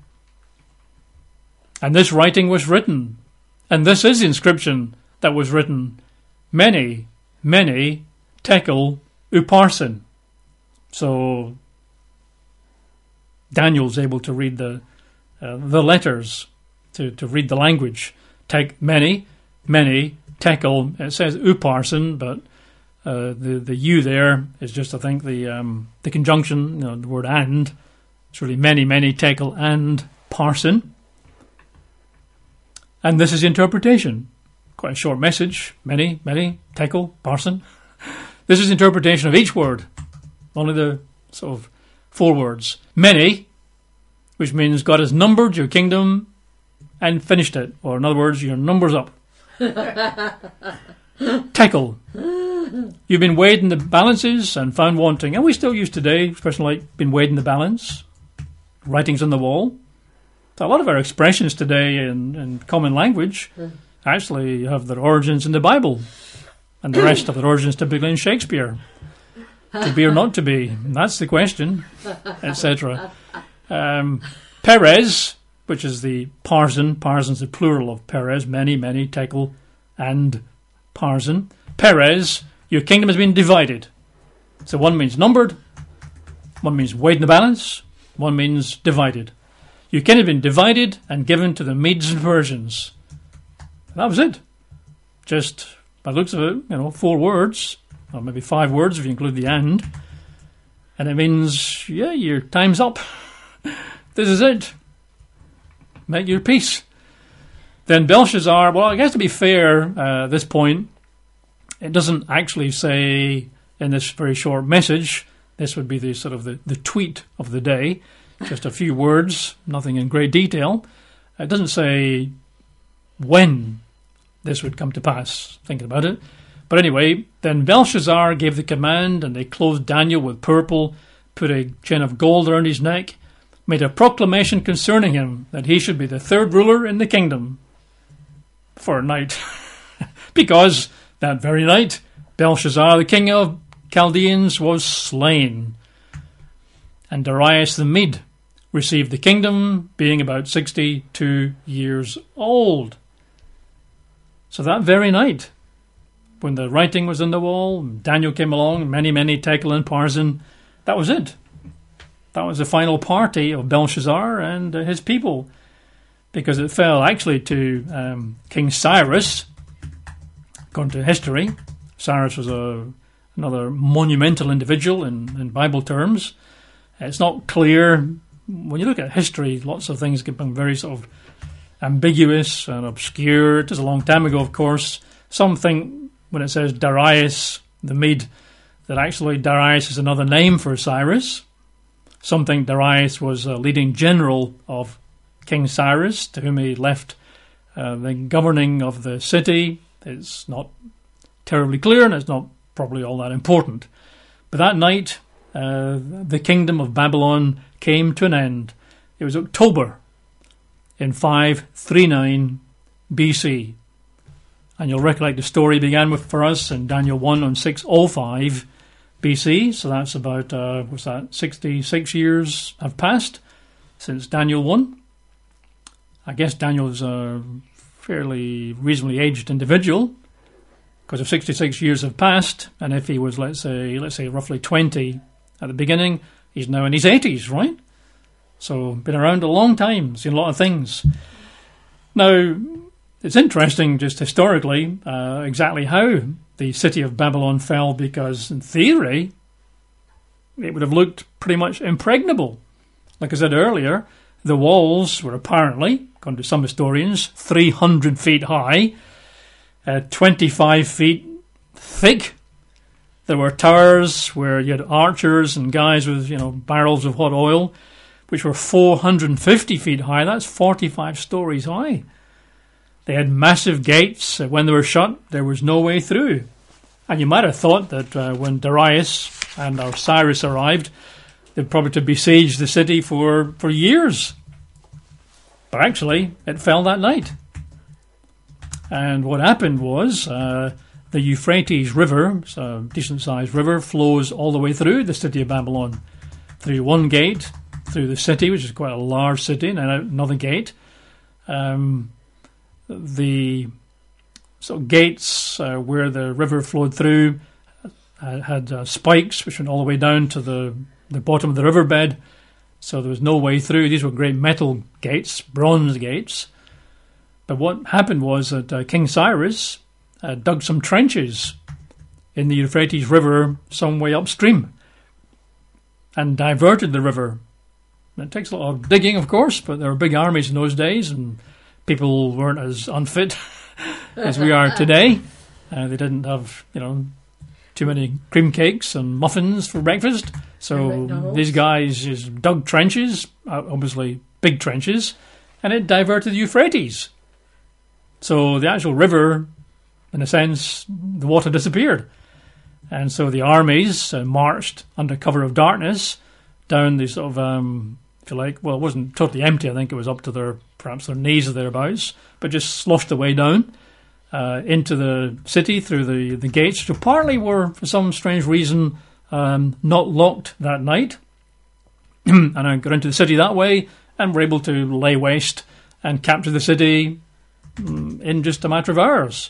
And this writing was written. And this is the inscription that was written. Mene, Mene, Tekel, Upharsin. So Daniel's able to read the letters, to read the language. Mene, Tekel. It says Upharsin, but the U there is just, I think, the conjunction, the word and. It's really many, Tekel, and Parsin. And this is interpretation. Quite a short message. Many, Tekel, Parsin. This is interpretation of each word. Only the sort of 4 words. Many, which means God has numbered your kingdom and finished it. Or in other words, your number's up. Tekel. You've been weighed in the balances and found wanting. And we still use today, expression like been weighed in the balance. Writings on the wall. So a lot of our expressions today in common language actually have their origins in the Bible. And the rest of their origins typically in Shakespeare. To be or not to be? That's the question, etc. Perez, which is the Parsin. Parsin's the plural of Perez. Many, Tekel, and Parsin. Perez, your kingdom has been divided. So one means numbered, one means weighed in the balance, one means divided. Your kingdom has been divided and given to the Medes and Persians. That was it. Just, by the looks of it, 4 words, or maybe 5 words if you include the and it means, your time's up. This is it. Make your peace. Then Belshazzar, well, I guess to be fair, at this point, it doesn't actually say in this very short message, this would be the sort of the tweet of the day, just a few words, nothing in great detail. It doesn't say when this would come to pass, thinking about it. But anyway, then Belshazzar gave the command, and they clothed Daniel with purple, put a chain of gold around his neck, made a proclamation concerning him that he should be the 3rd ruler in the kingdom for a night. Because that very night, Belshazzar, the king of Chaldeans, was slain. And Darius the Mede received the kingdom, being about 62 years old. So that very night, when the writing was on the wall, Daniel came along, many, Tekel and Parsin, that was it. That was the final party of Belshazzar and his people, because it fell actually to King Cyrus. According to history, Cyrus was another monumental individual in Bible terms. It's not clear. When you look at history, lots of things can become very sort of ambiguous and obscure. It was a long time ago, of course. Some think when it says Darius the Mede, that actually Darius is another name for Cyrus. Some think Darius was a leading general of King Cyrus, to whom he left the governing of the city. It's not terribly clear, and it's not probably all that important. But that night, the kingdom of Babylon came to an end. It was October in 539 BC. And you'll recollect the story began for us in Daniel 1 on 605 BC. So that's about, 66 years have passed since Daniel 1. I guess Daniel's a fairly reasonably aged individual, because if 66 years have passed, and if he was, let's say roughly 20 at the beginning, he's now in his 80s, right? So, been around a long time, seen a lot of things. Now, it's interesting just historically exactly how the city of Babylon fell, because in theory, it would have looked pretty much impregnable. Like I said earlier, the walls were apparently, according to some historians, 300 feet high, 25 feet thick. There were towers where you had archers and guys with, barrels of hot oil, which were 450 feet high. That's 45 stories high. They had massive gates. When they were shut, there was no way through. And you might have thought that when Darius and Cyrus arrived, they'd probably to besiege the city for years. But actually, it fell that night. And what happened was the Euphrates River, it's a decent-sized river, flows all the way through the city of Babylon. Through one gate, through the city, which is quite a large city, and then out another gate. The gates where the river flowed through had spikes which went all the way down to the bottom of the riverbed, so there was no way through. These were great metal gates, bronze gates. But what happened was that King Cyrus dug some trenches in the Euphrates River some way upstream and diverted the river. And it takes a lot of digging, of course, but there were big armies in those days and people weren't as unfit as we are today. They didn't have, too many cream cakes and muffins for breakfast. So these guys just dug trenches, obviously big trenches, and it diverted the Euphrates. So the actual river, in a sense, the water disappeared. And so the armies marched under cover of darkness down the sort of, if you like, well, it wasn't totally empty. I think it was up to perhaps their knees or thereabouts, but just sloshed their way down into the city through the gates, which partly were, for some strange reason, not locked that night. And I got into the city that way and were able to lay waste and capture the city in just a matter of hours.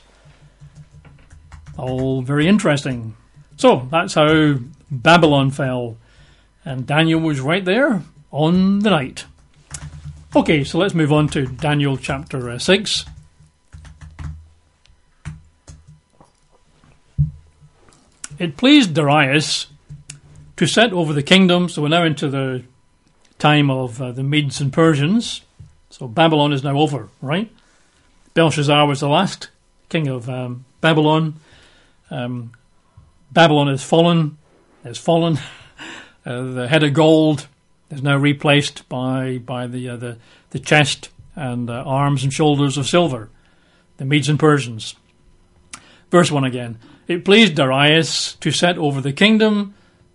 All very interesting. So that's how Babylon fell, and Daniel was right there on the night. Okay, so let's move on to Daniel chapter 6. It pleased Darius to set over the kingdom, so we're now into the time of the Medes and Persians. So Babylon is now over, right? Belshazzar was the last king of Babylon. Babylon has fallen. The head of gold is now replaced by the chest and arms and shoulders of silver. The Medes and Persians. Verse 1 again. It pleased Darius to set over the kingdom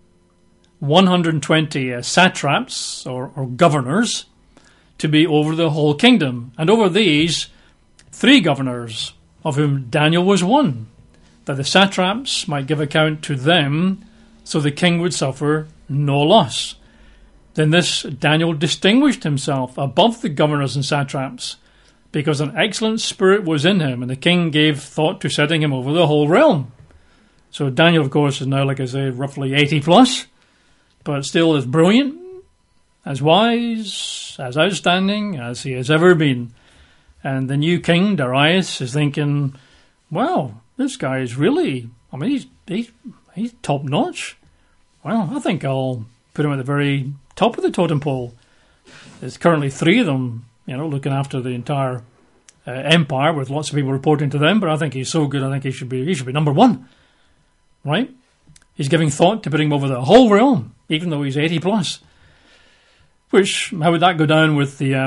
120 satraps or governors to be over the whole kingdom, and over these 3 governors, of whom Daniel was one, that the satraps might give account to them, so the king would suffer no loss. Then this Daniel distinguished himself above the governors and satraps, because an excellent spirit was in him, and the king gave thought to setting him over the whole realm. So Daniel, of course, is now, like I say, roughly 80 plus, but still as brilliant, as wise, as outstanding as he has ever been. And the new king, Darius, is thinking, well, this guy is really, he's top notch. Well, I think I'll put him at the very top of the totem pole. There's currently 3 of them, looking after the entire empire, with lots of people reporting to them, but I think he's so good, I think he should be number 1. Right? He's giving thought to putting him over the whole realm, even though he's 80 plus. How would that go down with the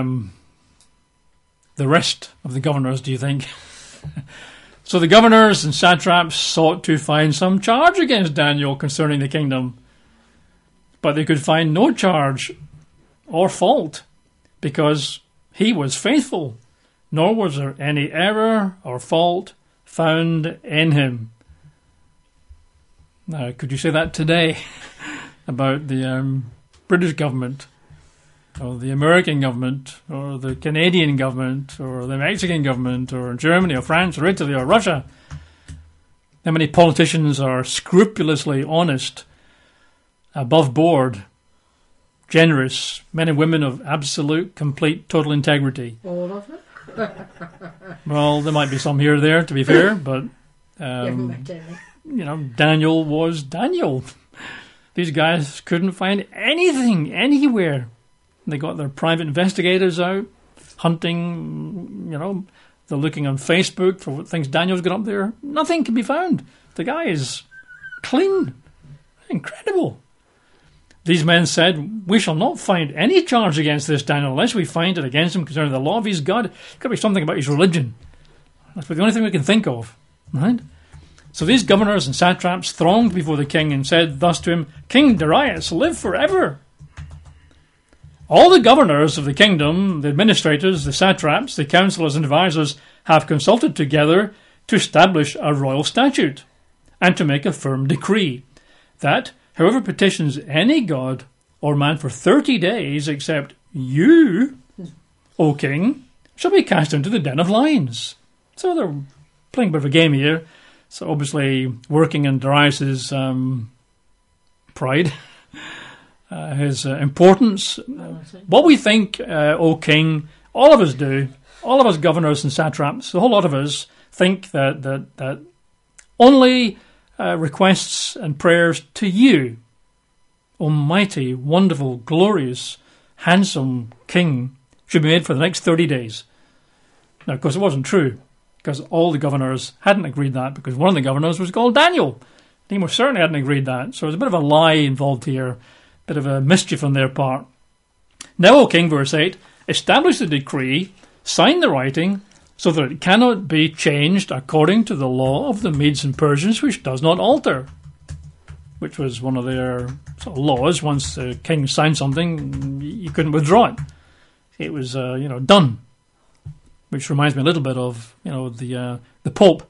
rest of the governors, do you think? So the governors and satraps sought to find some charge against Daniel concerning the kingdom, but they could find no charge or fault, because he was faithful, nor was there any error or fault found in him. Now, could you say that today about the British government? or the American government, or the Canadian government, or the Mexican government, or Germany, or France, or Italy, or Russia. How many politicians are scrupulously honest, above board, generous, men and women of absolute, complete, total integrity? All of it? Well, there might be some here or there, to be fair, but Daniel was Daniel. These guys couldn't find anything anywhere. They got their private investigators out, hunting, they're looking on Facebook for what things Daniel's got up there. Nothing can be found. The guy is clean. Incredible. These men said, we shall not find any charge against this Daniel unless we find it against him concerning the law of his God. It's got to be something about his religion. That's the only thing we can think of. Right? So these governors and satraps thronged before the king and said thus to him, King Darius, live forever. All the governors of the kingdom, the administrators, the satraps, the counselors and advisors have consulted together to establish a royal statute and to make a firm decree that whoever petitions any god or man for 30 days except you, O king, shall be cast into the den of lions. So they're playing a bit of a game here. So obviously working in Darius's pride, his importance. What we think, O king, all of us do, all of us governors and satraps, the whole lot of us think that only requests and prayers to you, almighty, wonderful, glorious, handsome king, should be made for the next 30 days. Now, of course, it wasn't true, because all the governors hadn't agreed that, because one of the governors was called Daniel. He most certainly hadn't agreed that. So there's a bit of a lie involved here, a bit of a mischief on their part. Now, O king, verse 8, establish the decree, sign the writing, so that it cannot be changed according to the law of the Medes and Persians, which does not alter. Which was one of their sort of laws. Once the king signed something, you couldn't withdraw it. It was, done. Which reminds me a little bit of, the Pope.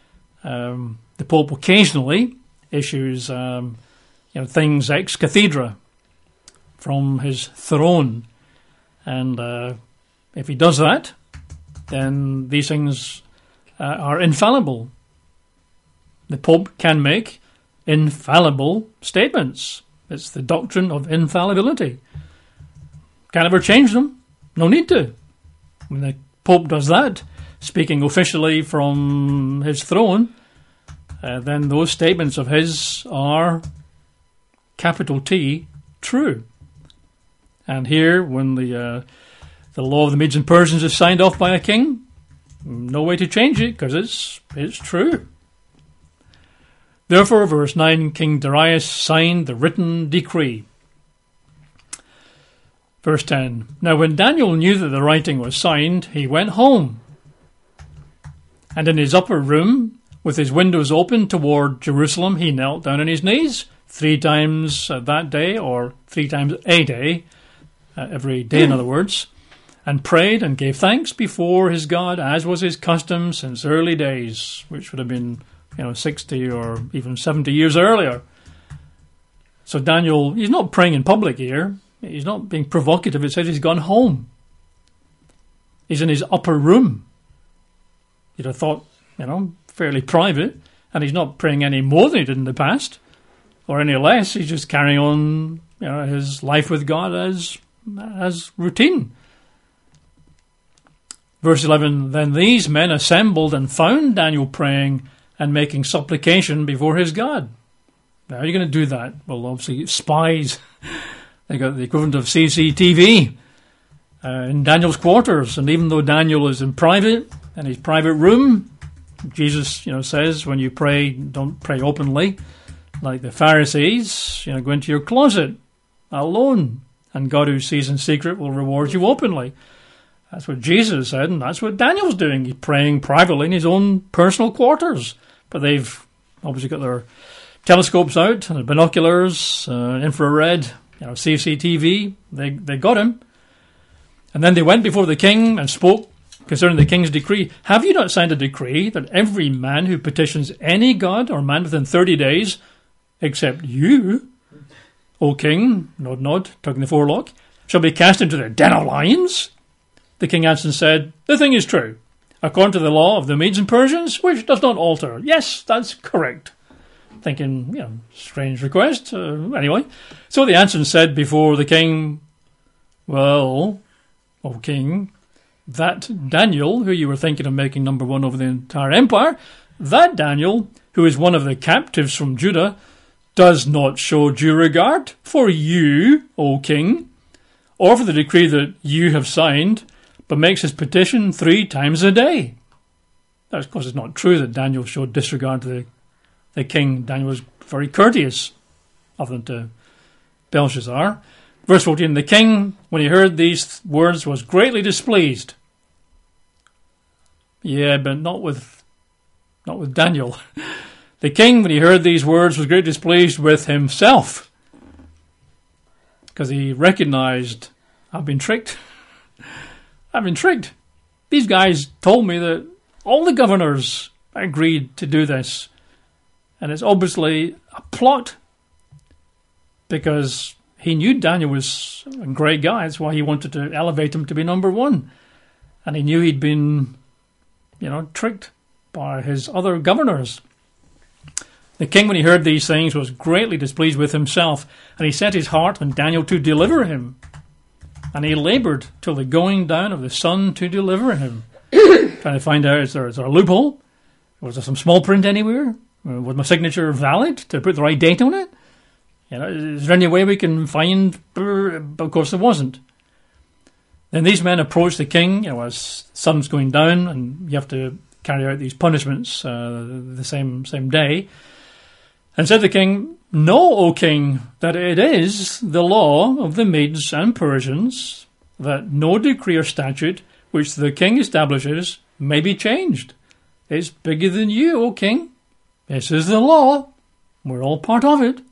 The Pope occasionally issues, things ex cathedra from his throne. And if he does that, then these things are infallible. The Pope can make infallible statements. It's the doctrine of infallibility. Can't ever change them. No need to. When the Pope does that, speaking officially from his throne, then those statements of his are, capital T, true. And here, when the law of the Medes and Persians is signed off by a king, no way to change it, because it's true. Therefore, verse 9, King Darius signed the written decree. Verse 10, now when Daniel knew that the writing was signed, he went home. And in his upper room, with his windows open toward Jerusalem, he knelt down on his knees 3 times that day, or 3 times a day, every day in other words, and prayed and gave thanks before his God, as was his custom since early days, which would have been 60 or even 70 years earlier. So Daniel, he's not praying in public here. He's not being provocative. It says he's gone home. He's in his upper room. You'd have thought, fairly private. And he's not praying any more than he did in the past. Or any less. He's just carrying on, his life with God as routine. Verse 11, then these men assembled and found Daniel praying and making supplication before his God. Now, how are you going to do that? Well, obviously, spies. They got the equivalent of CCTV in Daniel's quarters. And even though Daniel is in private, in his private room, Jesus, says when you pray, don't pray openly. Like the Pharisees, go into your closet alone. And God who sees in secret will reward you openly. That's what Jesus said, and that's what Daniel's doing. He's praying privately in his own personal quarters. But they've obviously got their telescopes out, and binoculars, infrared, CCTV. They got him. And then they went before the king and spoke concerning the king's decree. Have you not signed a decree that every man who petitions any god or man within 30 days, except you, O king, nod, tugging the forelock, shall be cast into the den of lions? The king answered and said, the thing is true, according to the law of the Medes and Persians, which does not alter. Yes, that's correct. Thinking, strange request. Anyway, so they answered and said before the king, well, O king, that Daniel, who you were thinking of making number one over the entire empire, that Daniel, who is one of the captives from Judah, does not show due regard for you, O king, or for the decree that you have signed, but makes his petition 3 times a day. That's because it's not true that Daniel showed disregard to the king. Daniel was very courteous, other than to Belshazzar. Verse 14, the king, when he heard these words, was greatly displeased. Yeah, but not with Daniel. The king, when he heard these words, was greatly displeased with himself, because he recognized, I've been tricked. I've been tricked. These guys told me that all the governors agreed to do this. And it's obviously a plot, because he knew Daniel was a great guy. That's why he wanted to elevate him to be number one. And he knew he'd been, tricked by his other governors. The king, when he heard these things, was greatly displeased with himself, and he set his heart on Daniel to deliver him. And he laboured till the going down of the sun to deliver him. Trying to find out, is there a loophole? Was there some small print anywhere? Was my signature valid to put the right date on it? Is there any way we can find? Of course there wasn't. Then these men approached the king, as the sun's going down, and you have to carry out these punishments the same day, and said to the king, know, O king, that it is the law of the Medes and Persians that no decree or statute which the king establishes may be changed. It's bigger than you, O king. This is the law. We're all part of it.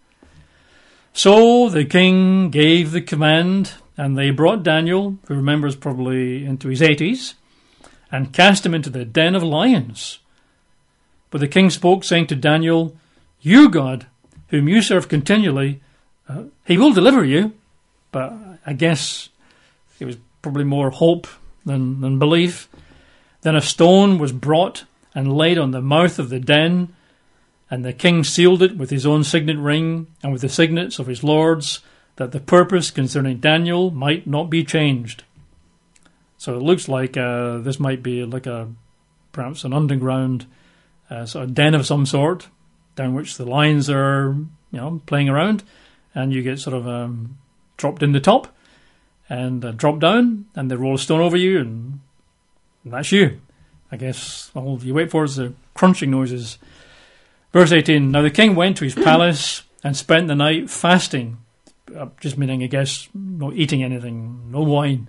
So the king gave the command, and they brought Daniel, who remembers probably into his 80s, and cast him into the den of lions. But the king spoke, saying to Daniel, you, God, whom you serve continually, he will deliver you. But I guess it was probably more hope than belief. Then a stone was brought and laid on the mouth of the den, and the king sealed it with his own signet ring and with the signets of his lords, that the purpose concerning Daniel might not be changed. So it looks like this might be like perhaps an underground sort of den of some sort, down which the lions are, playing around, and you get sort of dropped in the top and drop down, and they roll a stone over you, and that's you. I guess all you wait for is the crunching noises. Verse 18, now the king went to his palace and spent the night fasting, just meaning, I guess, not eating anything, no wine.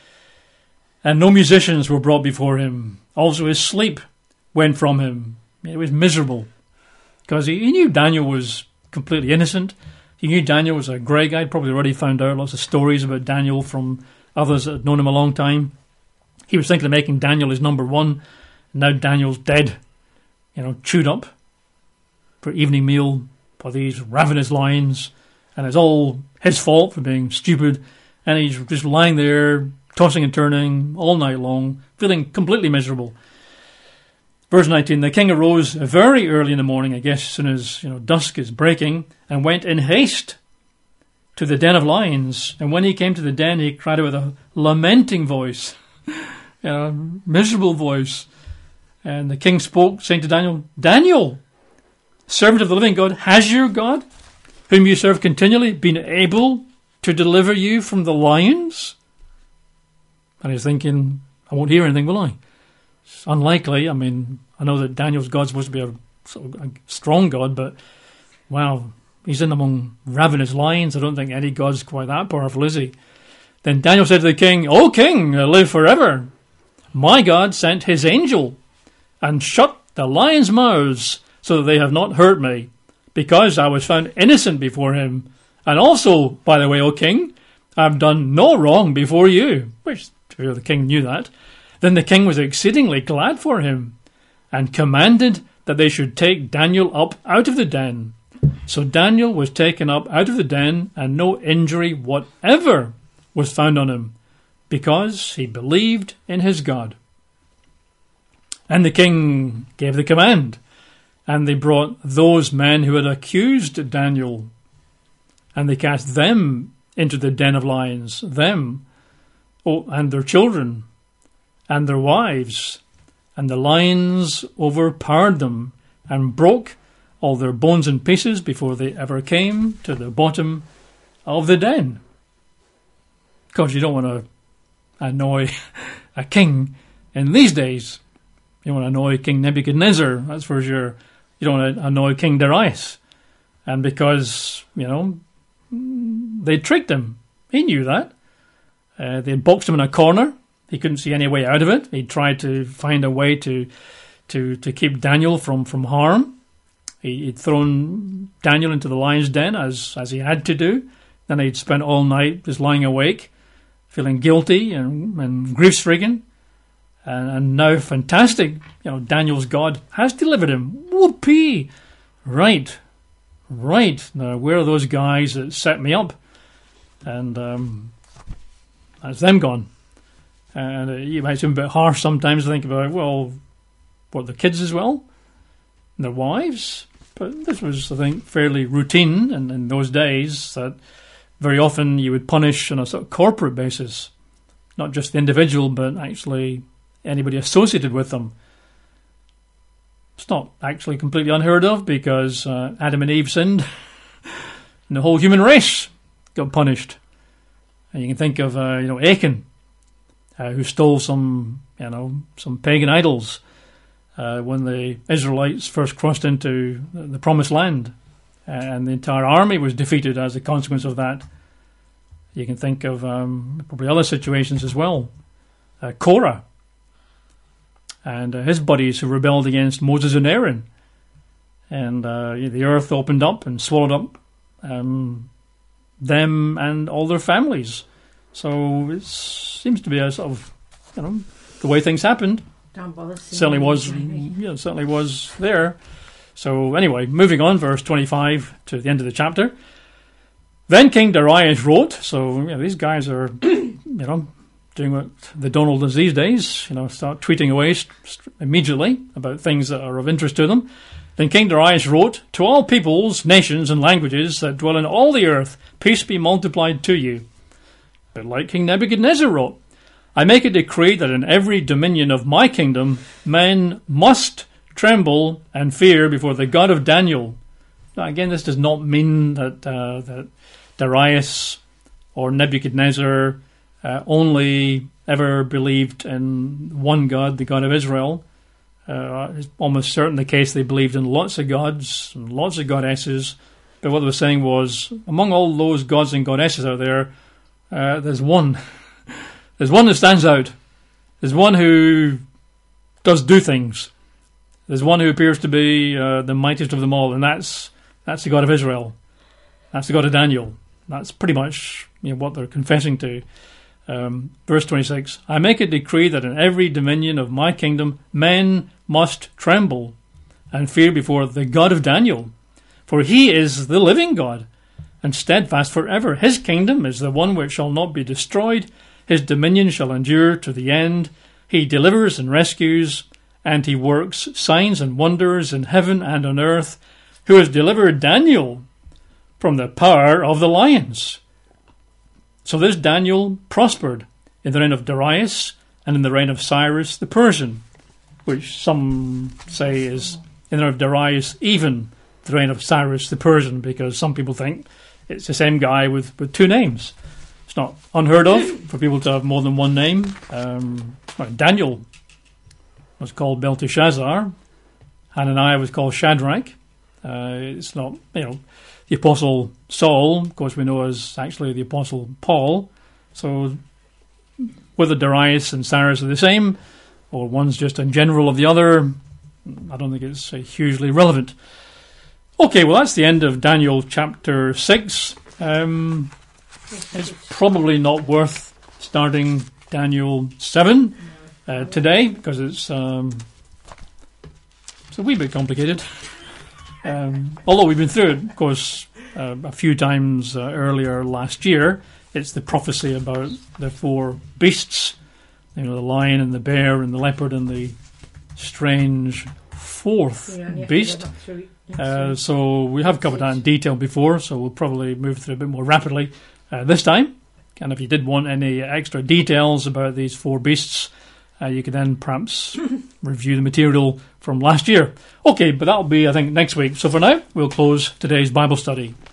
And no musicians were brought before him. Also his sleep went from him. It was miserable, because he knew Daniel was completely innocent. He knew Daniel was a great guy. He'd probably already found out lots of stories about Daniel from others that had known him a long time. He was thinking of making Daniel his number one. Now Daniel's dead, chewed up for evening meal by these ravenous lions, and it's all his fault for being stupid, and he's just lying there, tossing and turning all night long, feeling completely miserable. Verse 19, the king arose very early in the morning, I guess as soon as dusk is breaking, and went in haste to the den of lions. And when he came to the den, he cried out with a lamenting voice, miserable voice. And the king spoke, saying to Daniel, Daniel, servant of the living God, has your God, whom you serve continually, been able to deliver you from the lions? And he's thinking, I won't hear anything, will I? It's unlikely. I mean, I know that Daniel's God's supposed to be a strong God, but, wow, he's in among ravenous lions. I don't think any God's quite that powerful, is he? Then Daniel said to the king, O king, live forever. My God sent his angel and shut the lions' mouths so that they have not hurt me, because I was found innocent before him. And also, by the way, O king, I have done no wrong before you. Which, the king knew that. Then the king was exceedingly glad for him, and commanded that they should take Daniel up out of the den. So Daniel was taken up out of the den, and no injury whatever was found on him, because he believed in his God. And the king gave the command, and they brought those men who had accused Daniel, and they cast them into the den of lions, them, and their children, and their wives, and the lions overpowered them, and broke all their bones in pieces before they ever came to the bottom of the den. Because you don't want to annoy a king in these days. You don't want to annoy King Nebuchadnezzar, that's for sure. You don't want to annoy King Darius. And because, they tricked him. He knew that. They boxed him in a corner. He couldn't see any way out of it. He tried to find a way to keep Daniel from harm. He'd thrown Daniel into the lion's den as he had to do. Then he'd spent all night just lying awake, feeling guilty and grief-stricken. And now, fantastic, Daniel's God has delivered him. Whoopee! Right. Now, where are those guys that set me up? And that's them gone. And it might seem a bit harsh sometimes to think about, the kids as well? And their wives? But this was, I think, fairly routine in those days, that very often you would punish on a sort of corporate basis. Not just the individual, but actually anybody associated with them. It's not actually completely unheard of, because Adam and Eve sinned and the whole human race got punished. And you can think of Achan, who stole some pagan idols when the Israelites first crossed into the Promised Land, and the entire army was defeated as a consequence of that. You can think of probably other situations as well. Korah and his buddies who rebelled against Moses and Aaron, and the earth opened up and swallowed up them and all their families. So it seems to be a sort of the way things happened. Certainly was there. So anyway, moving on, verse 25 to the end of the chapter. Then King Darius wrote. So these guys are doing what the Donald does these days, start tweeting away immediately about things that are of interest to them. Then King Darius wrote, "To all peoples, nations, and languages that dwell in all the earth, peace be multiplied to you." But like King Nebuchadnezzar wrote, "I make a decree that in every dominion of my kingdom, men must tremble and fear before the God of Daniel." Now, again, this does not mean that Darius or Nebuchadnezzar only ever believed in one God, the God of Israel. It's almost certain the case they believed in lots of gods and lots of goddesses. But what they were saying was, among all those gods and goddesses out there, there's one. There's one that stands out. There's one who does do things. There's one who appears to be the mightiest of them all, and that's the God of Israel. That's the God of Daniel. That's pretty much what they're confessing to. Verse 26, "I make a decree that in every dominion of my kingdom men must tremble and fear before the God of Daniel. For he is the living God, and steadfast forever. His kingdom is the one which shall not be destroyed. His dominion shall endure to the end. He delivers and rescues, and he works signs and wonders in heaven and on earth, who has delivered Daniel from the power of the lions." So this Daniel prospered in the reign of Darius and in the reign of Cyrus the Persian, which some say is in the reign of Darius, even the reign of Cyrus the Persian, because some people think it's the same guy with two names. It's not unheard of for people to have more than one name. Daniel was called Belteshazzar. Hananiah was called Shadrach. It's not, the Apostle Saul, of course, we know as actually the Apostle Paul. So whether Darius and Cyrus are the same, or one's just in general of the other, I don't think it's hugely relevant. Okay, well, that's the end of Daniel chapter 6. It's probably not worth starting Daniel 7 today, because it's a wee bit complicated. Although we've been through it, of course, a few times earlier last year It's the prophecy about the four beasts, the lion and the bear and the leopard and the strange fourth beast. So we have covered that in detail before, so we'll probably move through a bit more rapidly this time. And if you did want any extra details about these four beasts, you could then perhaps review the material from last year. Okay, but that'll be, I think, next week. So for now, we'll close today's Bible study.